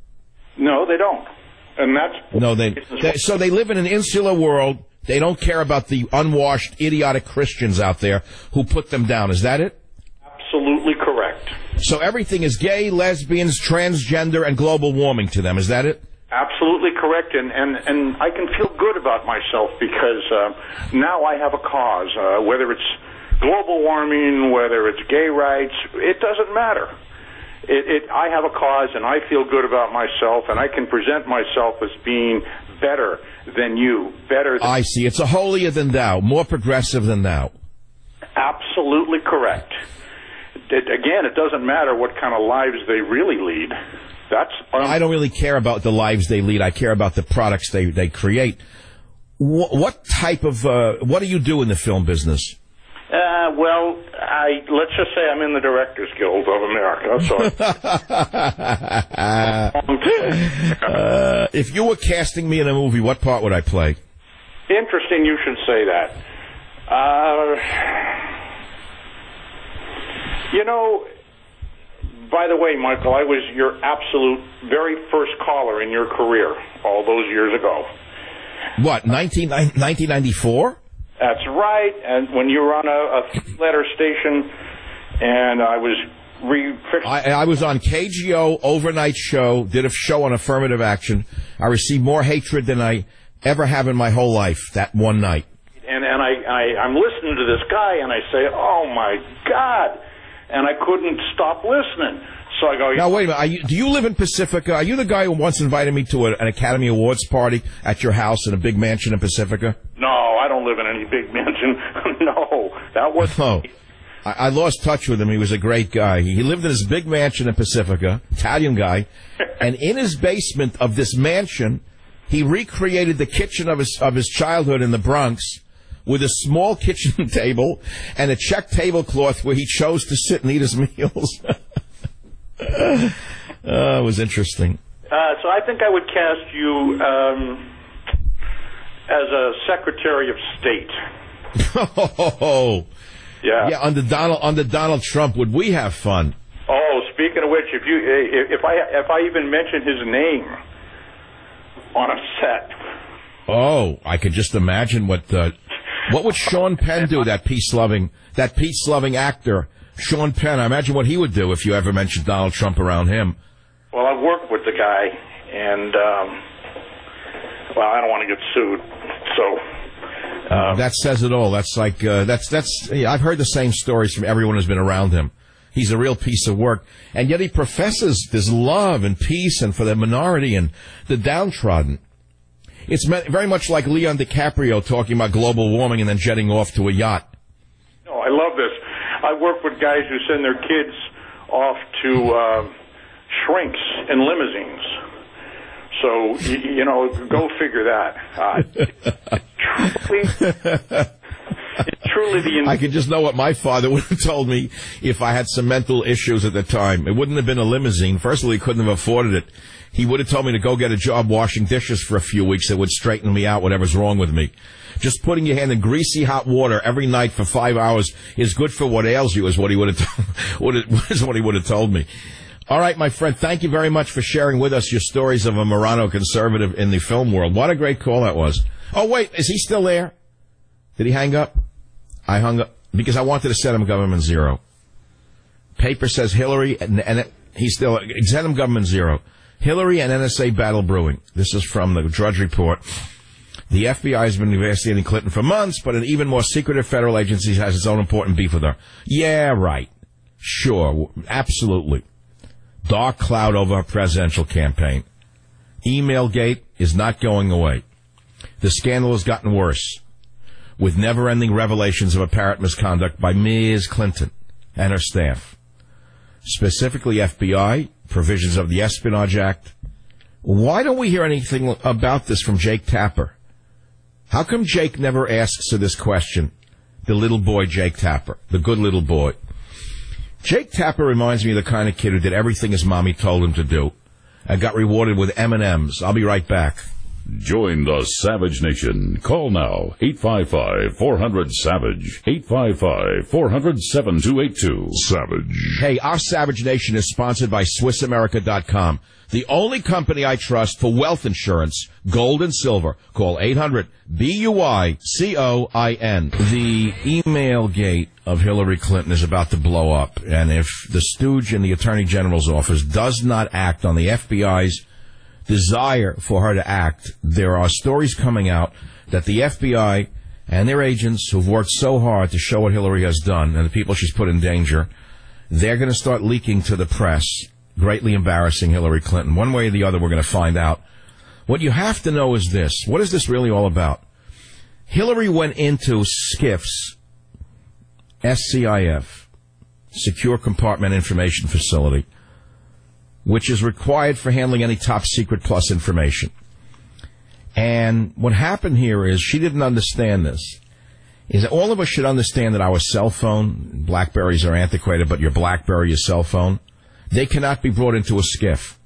Speaker 5: No, they don't. And that's...
Speaker 2: No, they, they so they live in an insular world. They don't care about the unwashed, idiotic Christians out there who put them down. Is that it?
Speaker 5: Absolutely correct.
Speaker 2: So everything is gay, lesbians, transgender, and global warming to them. Is that it?
Speaker 5: Absolutely correct. And, and, and I can feel good about myself because uh, now I have a cause. Uh, whether it's global warming, whether it's gay rights, it doesn't matter. It, it, I have a cause, and I feel good about myself, and I can present myself as being better than you, better than...
Speaker 2: I see. It's a holier than thou, more progressive than thou.
Speaker 5: Absolutely correct. It, again, it doesn't matter what kind of lives they really lead. That's... Um,
Speaker 2: I don't really care about the lives they lead. I care about the products they, they create. Wh- what type of... Uh, what do you do in the film business?
Speaker 5: Uh, well, I let's just say I'm in the Directors Guild of America. So,
Speaker 2: uh, if you were casting me in a movie, what part would I play?
Speaker 5: Interesting, you should say that. Uh, you know, by the way, Michael, I was your absolute very first caller in your career all those years ago.
Speaker 2: What, nineteen ninety-four?
Speaker 5: That's right, and when you were on a, a letter station, and I was re-
Speaker 2: I, I was on K G O overnight show, did a show on affirmative action. I received more hatred than I ever have in my whole life that one night.
Speaker 5: And and I, I I'm listening to this guy, and I say, "Oh my God!" And I couldn't stop listening. So I go,
Speaker 2: now wait a minute. Are you, do you live in Pacifica? Are you the guy who once invited me to a, an Academy Awards party at your house in a big mansion in Pacifica?
Speaker 5: No, I don't live in any big mansion. No, that was.
Speaker 2: No, I, I lost touch with him. He was a great guy. He, he lived in his big mansion in Pacifica, Italian guy, and in his basement of this mansion, he recreated the kitchen of his of his childhood in the Bronx with a small kitchen table and a check tablecloth where he chose to sit and eat his meals. uh, it was interesting.
Speaker 5: Uh, so I think I would cast you um, as a Secretary of State.
Speaker 2: Oh,
Speaker 5: yeah,
Speaker 2: yeah. Under Donald, under Donald Trump, would we have fun?
Speaker 5: Oh, speaking of which, if you if I if I even mention his name on a set.
Speaker 2: Oh, I could just imagine what uh, what would Sean Penn do? That peace loving, that peace loving actor. Sean Penn, I imagine what he would do if you ever mentioned Donald Trump around him.
Speaker 5: Well, I've worked with the guy, and, um, well, I don't want to get sued, so... Um,
Speaker 2: that says it all. That's like, uh, that's, that's, yeah, I've heard the same stories from everyone who's been around him. He's a real piece of work. And yet he professes this love and peace and for the minority and the downtrodden. It's very much like Leon DiCaprio talking about global warming and then jetting off to a yacht.
Speaker 9: No, I love this. I work with guys who send their kids off to uh, shrinks in limousines. So, you, you know, go figure that. Uh, truly... Truly the
Speaker 2: I could just know what my father would have told me if I had some mental issues at the time. It wouldn't have been a limousine. First of all, he couldn't have afforded it. He would have told me to go get a job washing dishes for a few weeks that would straighten me out, whatever's wrong with me. Just putting your hand in greasy hot water every night for five hours is good for what ails you, is what he would have told, is what he would have told me. All right, my friend, thank you very much for sharing with us your stories of a Marano conservative in the film world. What a great call that was. Oh, wait, is he still there? Did he hang up? I hung up because I wanted to send him government zero. Paper says Hillary and, and he's still send him government zero. Hillary and N S A battle brewing. This is from the Drudge Report. The F B I has been investigating Clinton for months, but an even more secretive federal agency has its own important beef with her. Yeah, right. Sure. Absolutely. Dark cloud over her presidential campaign. Emailgate is not going away. The scandal has gotten worse, with never-ending revelations of apparent misconduct by Miz Clinton and her staff. Specifically F B I, provisions of the Espionage Act. Why don't we hear anything about this from Jake Tapper? How come Jake never asks her this question? The little boy Jake Tapper, the good little boy. Jake Tapper reminds me of the kind of kid who did everything his mommy told him to do and got rewarded with M and M's. I'll be right back.
Speaker 1: Join the Savage Nation. Call now, eight five five, four hundred, SAVAGE, eight five five, four hundred, seven two eight two. Savage.
Speaker 2: Hey, our Savage Nation is sponsored by Swiss America dot com, the only company I trust for wealth insurance, gold and silver. Call eight hundred, B U I C O I N. The email gate of Hillary Clinton is about to blow up, and if the stooge in the Attorney General's office does not act on the F B I's desire for her to act, there are stories coming out that the F B I and their agents who've worked so hard to show what Hillary has done and the people she's put in danger, they're going to start leaking to the press, greatly embarrassing Hillary Clinton. One way or the other, we're going to find out. What you have to know is this. What is this really all about? Hillary went into SCIF's, S C I F, Secure Compartment Information Facility, which is required for handling any top secret plus information. And what happened here is she didn't understand this. Is that all of us should understand that our cell phone, Blackberries are antiquated, but your Blackberry, your cell phone, they cannot be brought into a SCIF.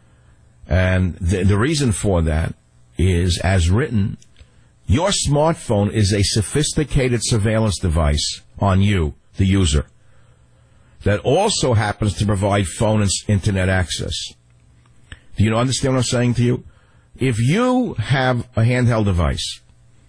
Speaker 2: And the, the reason for that is, as written, your smartphone is a sophisticated surveillance device on you, the user, that also happens to provide phone and internet access. Do you understand what I'm saying to you? If you have a handheld device,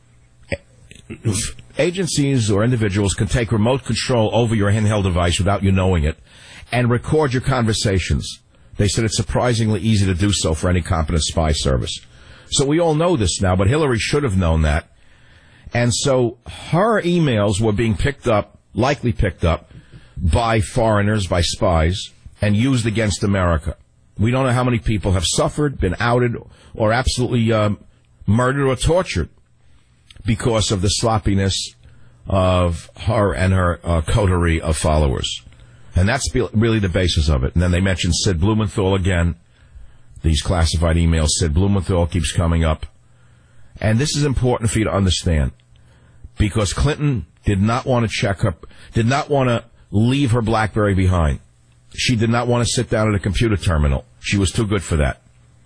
Speaker 2: agencies or individuals can take remote control over your handheld device without you knowing it and record your conversations. They said it's surprisingly easy to do so for any competent spy service. So we all know this now, but Hillary should have known that. And so her emails were being picked up, likely picked up, by foreigners, by spies, and used against America. We don't know how many people have suffered, been outed, or absolutely um, murdered or tortured because of the sloppiness of her and her uh, coterie of followers. And that's be- really the basis of it. And then they mentioned Sid Blumenthal again. These classified emails, Sid Blumenthal keeps coming up. And this is important for you to understand, because Clinton did not want to check her, did not want to leave her BlackBerry behind. She did not want to sit down at a computer terminal. She was too good for that.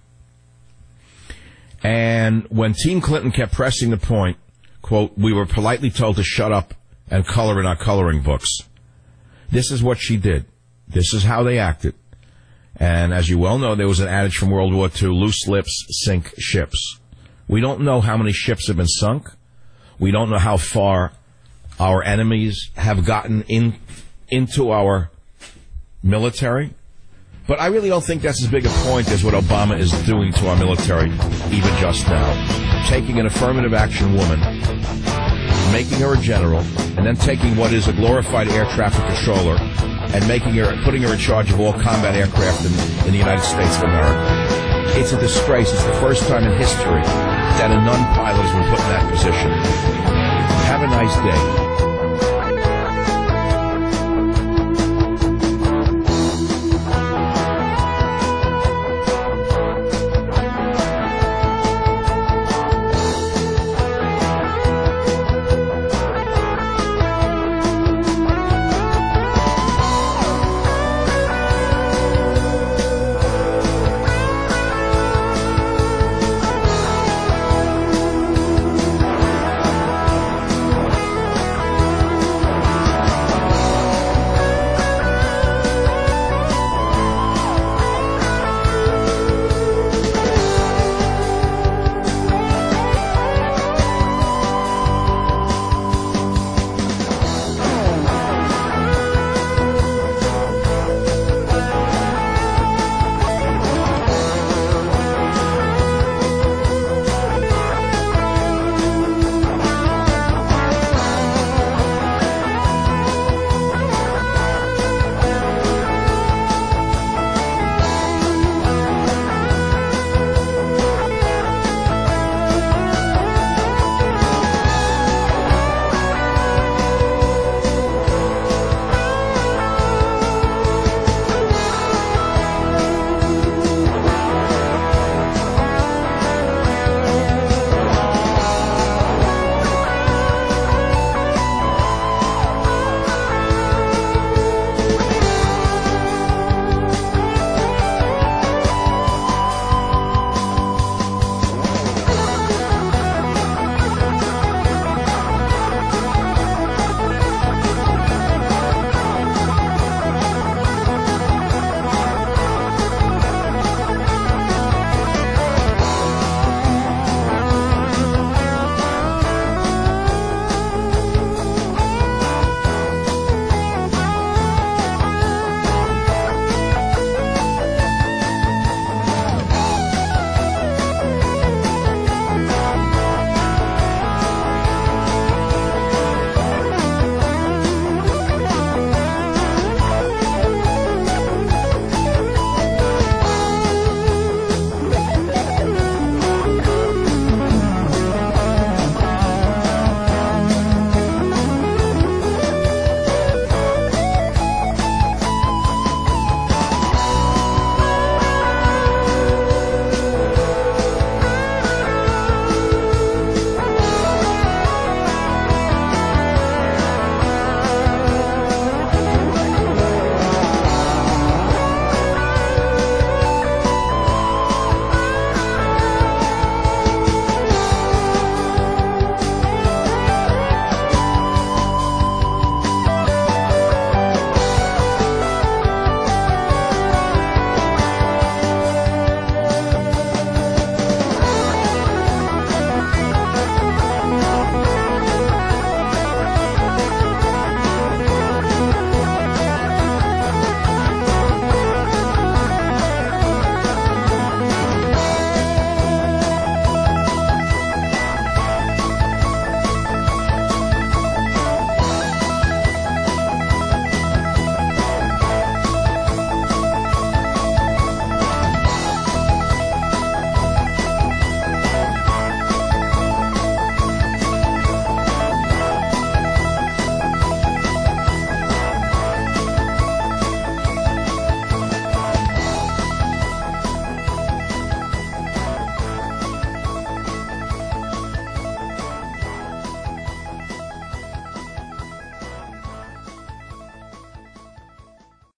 Speaker 2: And when Team Clinton kept pressing the point, quote, we were politely told to shut up and color in our coloring books. This is what she did. This is how they acted. And as you well know, there was an adage from World War Two, loose lips sink ships. We don't know how many ships have been sunk. We don't know how far our enemies have gotten in into our military. But I really don't think that's as big a point as what Obama is doing to our military even just now. Taking an affirmative action woman, making her a general, and then taking what is a glorified air traffic controller and making her, putting her in charge of all combat aircraft in, in the United States of America. It's a disgrace. It's the first time in history that a non-pilot has been put in that position. Have a nice day.